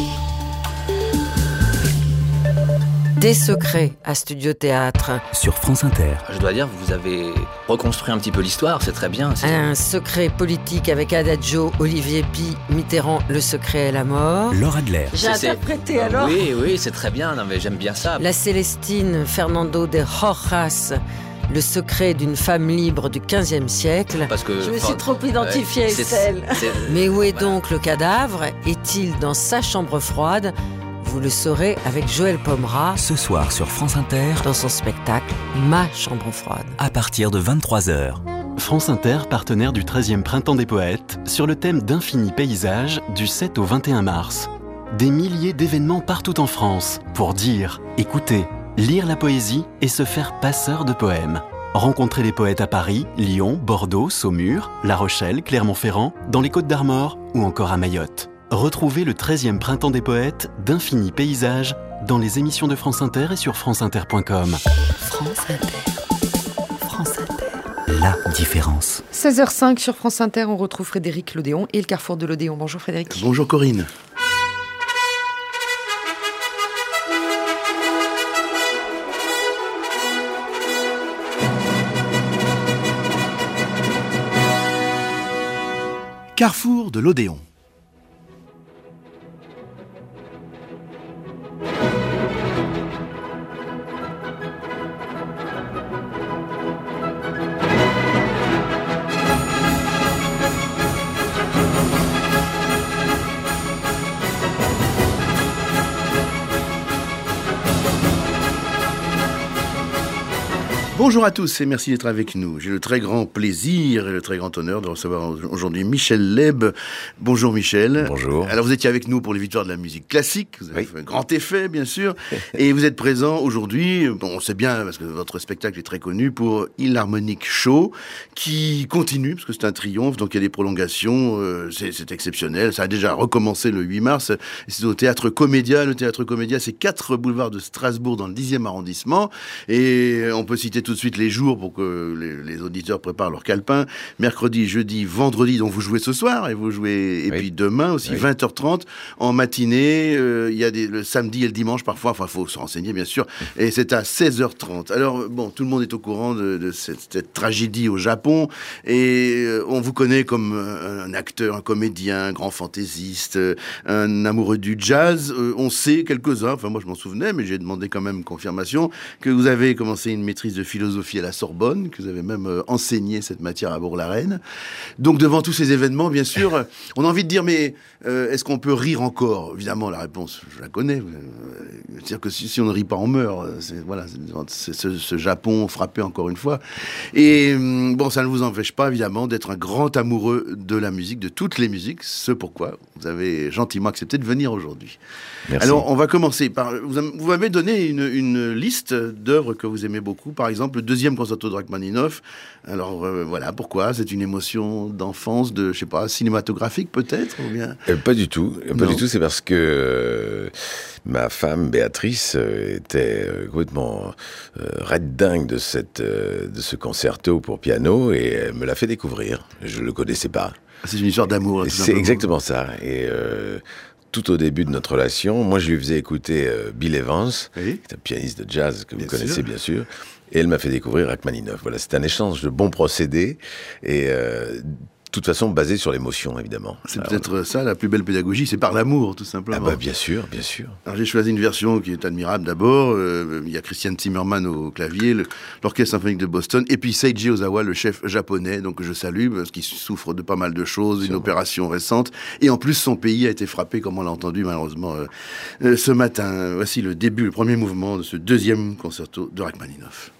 Des secrets à Studio Théâtre. Sur France Inter. Je dois dire, vous avez reconstruit un petit peu l'histoire, c'est très bien. C'est... Un secret politique avec Adagio, Olivier Pi, Mitterrand, Le secret et la mort. Laure Adler. J'ai c'est, interprété c'est... alors. Oui, oui, c'est très bien, non, mais j'aime bien ça. La Célestine, Fernando de Rojas. Le secret d'une femme libre du quinzième siècle. Parce que, je me suis trop identifiée, ouais, Estelle. C'est, c'est... Mais où est donc le cadavre ? Est-il dans sa chambre froide ? Vous le saurez avec Joël Pomera. Ce soir sur France Inter. Dans son spectacle Ma chambre froide. À partir de vingt-trois heures. France Inter, partenaire du treizième Printemps des Poètes, sur le thème d'Infini Paysage du sept au vingt et un mars. Des milliers d'événements partout en France pour dire, écouter, lire la poésie et se faire passeur de poèmes. Rencontrez les poètes à Paris, Lyon, Bordeaux, Saumur, La Rochelle, Clermont-Ferrand, dans les Côtes-d'Armor ou encore à Mayotte. Retrouvez le treizième Printemps des Poètes d'Infini Paysage dans les émissions de France Inter et sur franceinter point com. France Inter. France Inter. La différence. seize heures cinq sur France Inter, on retrouve Frédéric Lodéon et le Carrefour de l'Odéon. Bonjour Frédéric. Bonjour Corinne. Carrefour de l'Odéon. Bonjour à tous et merci d'être avec nous. J'ai le très grand plaisir et le très grand honneur de recevoir aujourd'hui Michel Leb. Bonjour Michel. Bonjour. Alors vous étiez avec nous pour les victoires de la musique classique. Vous avez oui. fait un grand effet bien sûr. Et vous êtes présent aujourd'hui, bon, on sait bien parce que votre spectacle est très connu, pour Ilharmonic Show qui continue parce que c'est un triomphe. Donc il y a des prolongations, euh, c'est, c'est exceptionnel. Ça a déjà recommencé le huit mars. Et c'est au Théâtre Comédia. Le Théâtre Comédia, c'est quatre boulevards de Strasbourg dans le dixième arrondissement. Et on peut citer tout de suite les jours pour que les, les auditeurs préparent leur calepin. Mercredi, jeudi, vendredi, donc vous jouez ce soir et vous jouez et oui. puis demain aussi oui. vingt heures trente en matinée. Euh, il y a des, le samedi et le dimanche parfois. Enfin, il faut se renseigner bien sûr. Et c'est à seize heures trente. Alors bon, tout le monde est au courant de, de cette, cette tragédie au Japon et euh, on vous connaît comme un, un acteur, un comédien, un grand fantaisiste, un amoureux du jazz. Euh, on sait quelques-uns. Enfin, moi je m'en souvenais, mais j'ai demandé quand même confirmation que vous avez commencé une maîtrise de philosophie à la Sorbonne, que vous avez même euh, enseigné cette matière à Bourg-la-Reine. Donc devant tous ces événements, bien sûr, on a envie de dire, mais euh, est-ce qu'on peut rire encore ? Évidemment, la réponse, je la connais. Euh, c'est-à-dire que si, si on ne rit pas, on meurt. C'est, voilà, c'est, c'est ce, ce Japon frappé encore une fois. Et euh, bon, ça ne vous empêche pas, évidemment, d'être un grand amoureux de la musique, de toutes les musiques, ce pourquoi vous avez gentiment accepté de venir aujourd'hui. Merci. Alors, on va commencer par... Vous, vous m'avez donné une, une liste d'œuvres que vous aimez beaucoup, par exemple, le deuxième concerto de Rachmaninoff. Alors euh, voilà, pourquoi ? C'est une émotion d'enfance, de, je sais pas, cinématographique peut-être ou bien... euh, Pas du tout. Pas non. du tout, c'est parce que euh, ma femme Béatrice euh, était euh, complètement euh, raide dingue de, cette, euh, de ce concerto pour piano et elle me l'a fait découvrir. Je le connaissais pas. C'est une histoire d'amour. C'est exactement ça. Et... Euh, tout au début de notre relation, moi je lui faisais écouter euh, Bill Evans, oui. qui est un pianiste de jazz que bien vous connaissez sûr. bien sûr, et elle m'a fait découvrir Rachmaninoff. Voilà, c'est un échange de bons procédés, et euh, de toute façon basé sur l'émotion, évidemment. C'est Alors, peut-être ça, la plus belle pédagogie, c'est par l'amour, tout simplement. Ah bah bien sûr, bien sûr. Alors j'ai choisi une version qui est admirable d'abord. Euh, il y a Christian Zimmermann au clavier, le, l'Orchestre symphonique de Boston, et puis Seiji Ozawa, le chef japonais, donc je salue, parce qu'il souffre de pas mal de choses, une opération récente, et en plus son pays a été frappé, comme on l'a entendu malheureusement euh, euh, ce matin. Voici le début, le premier mouvement de ce deuxième concerto de Rachmaninoff.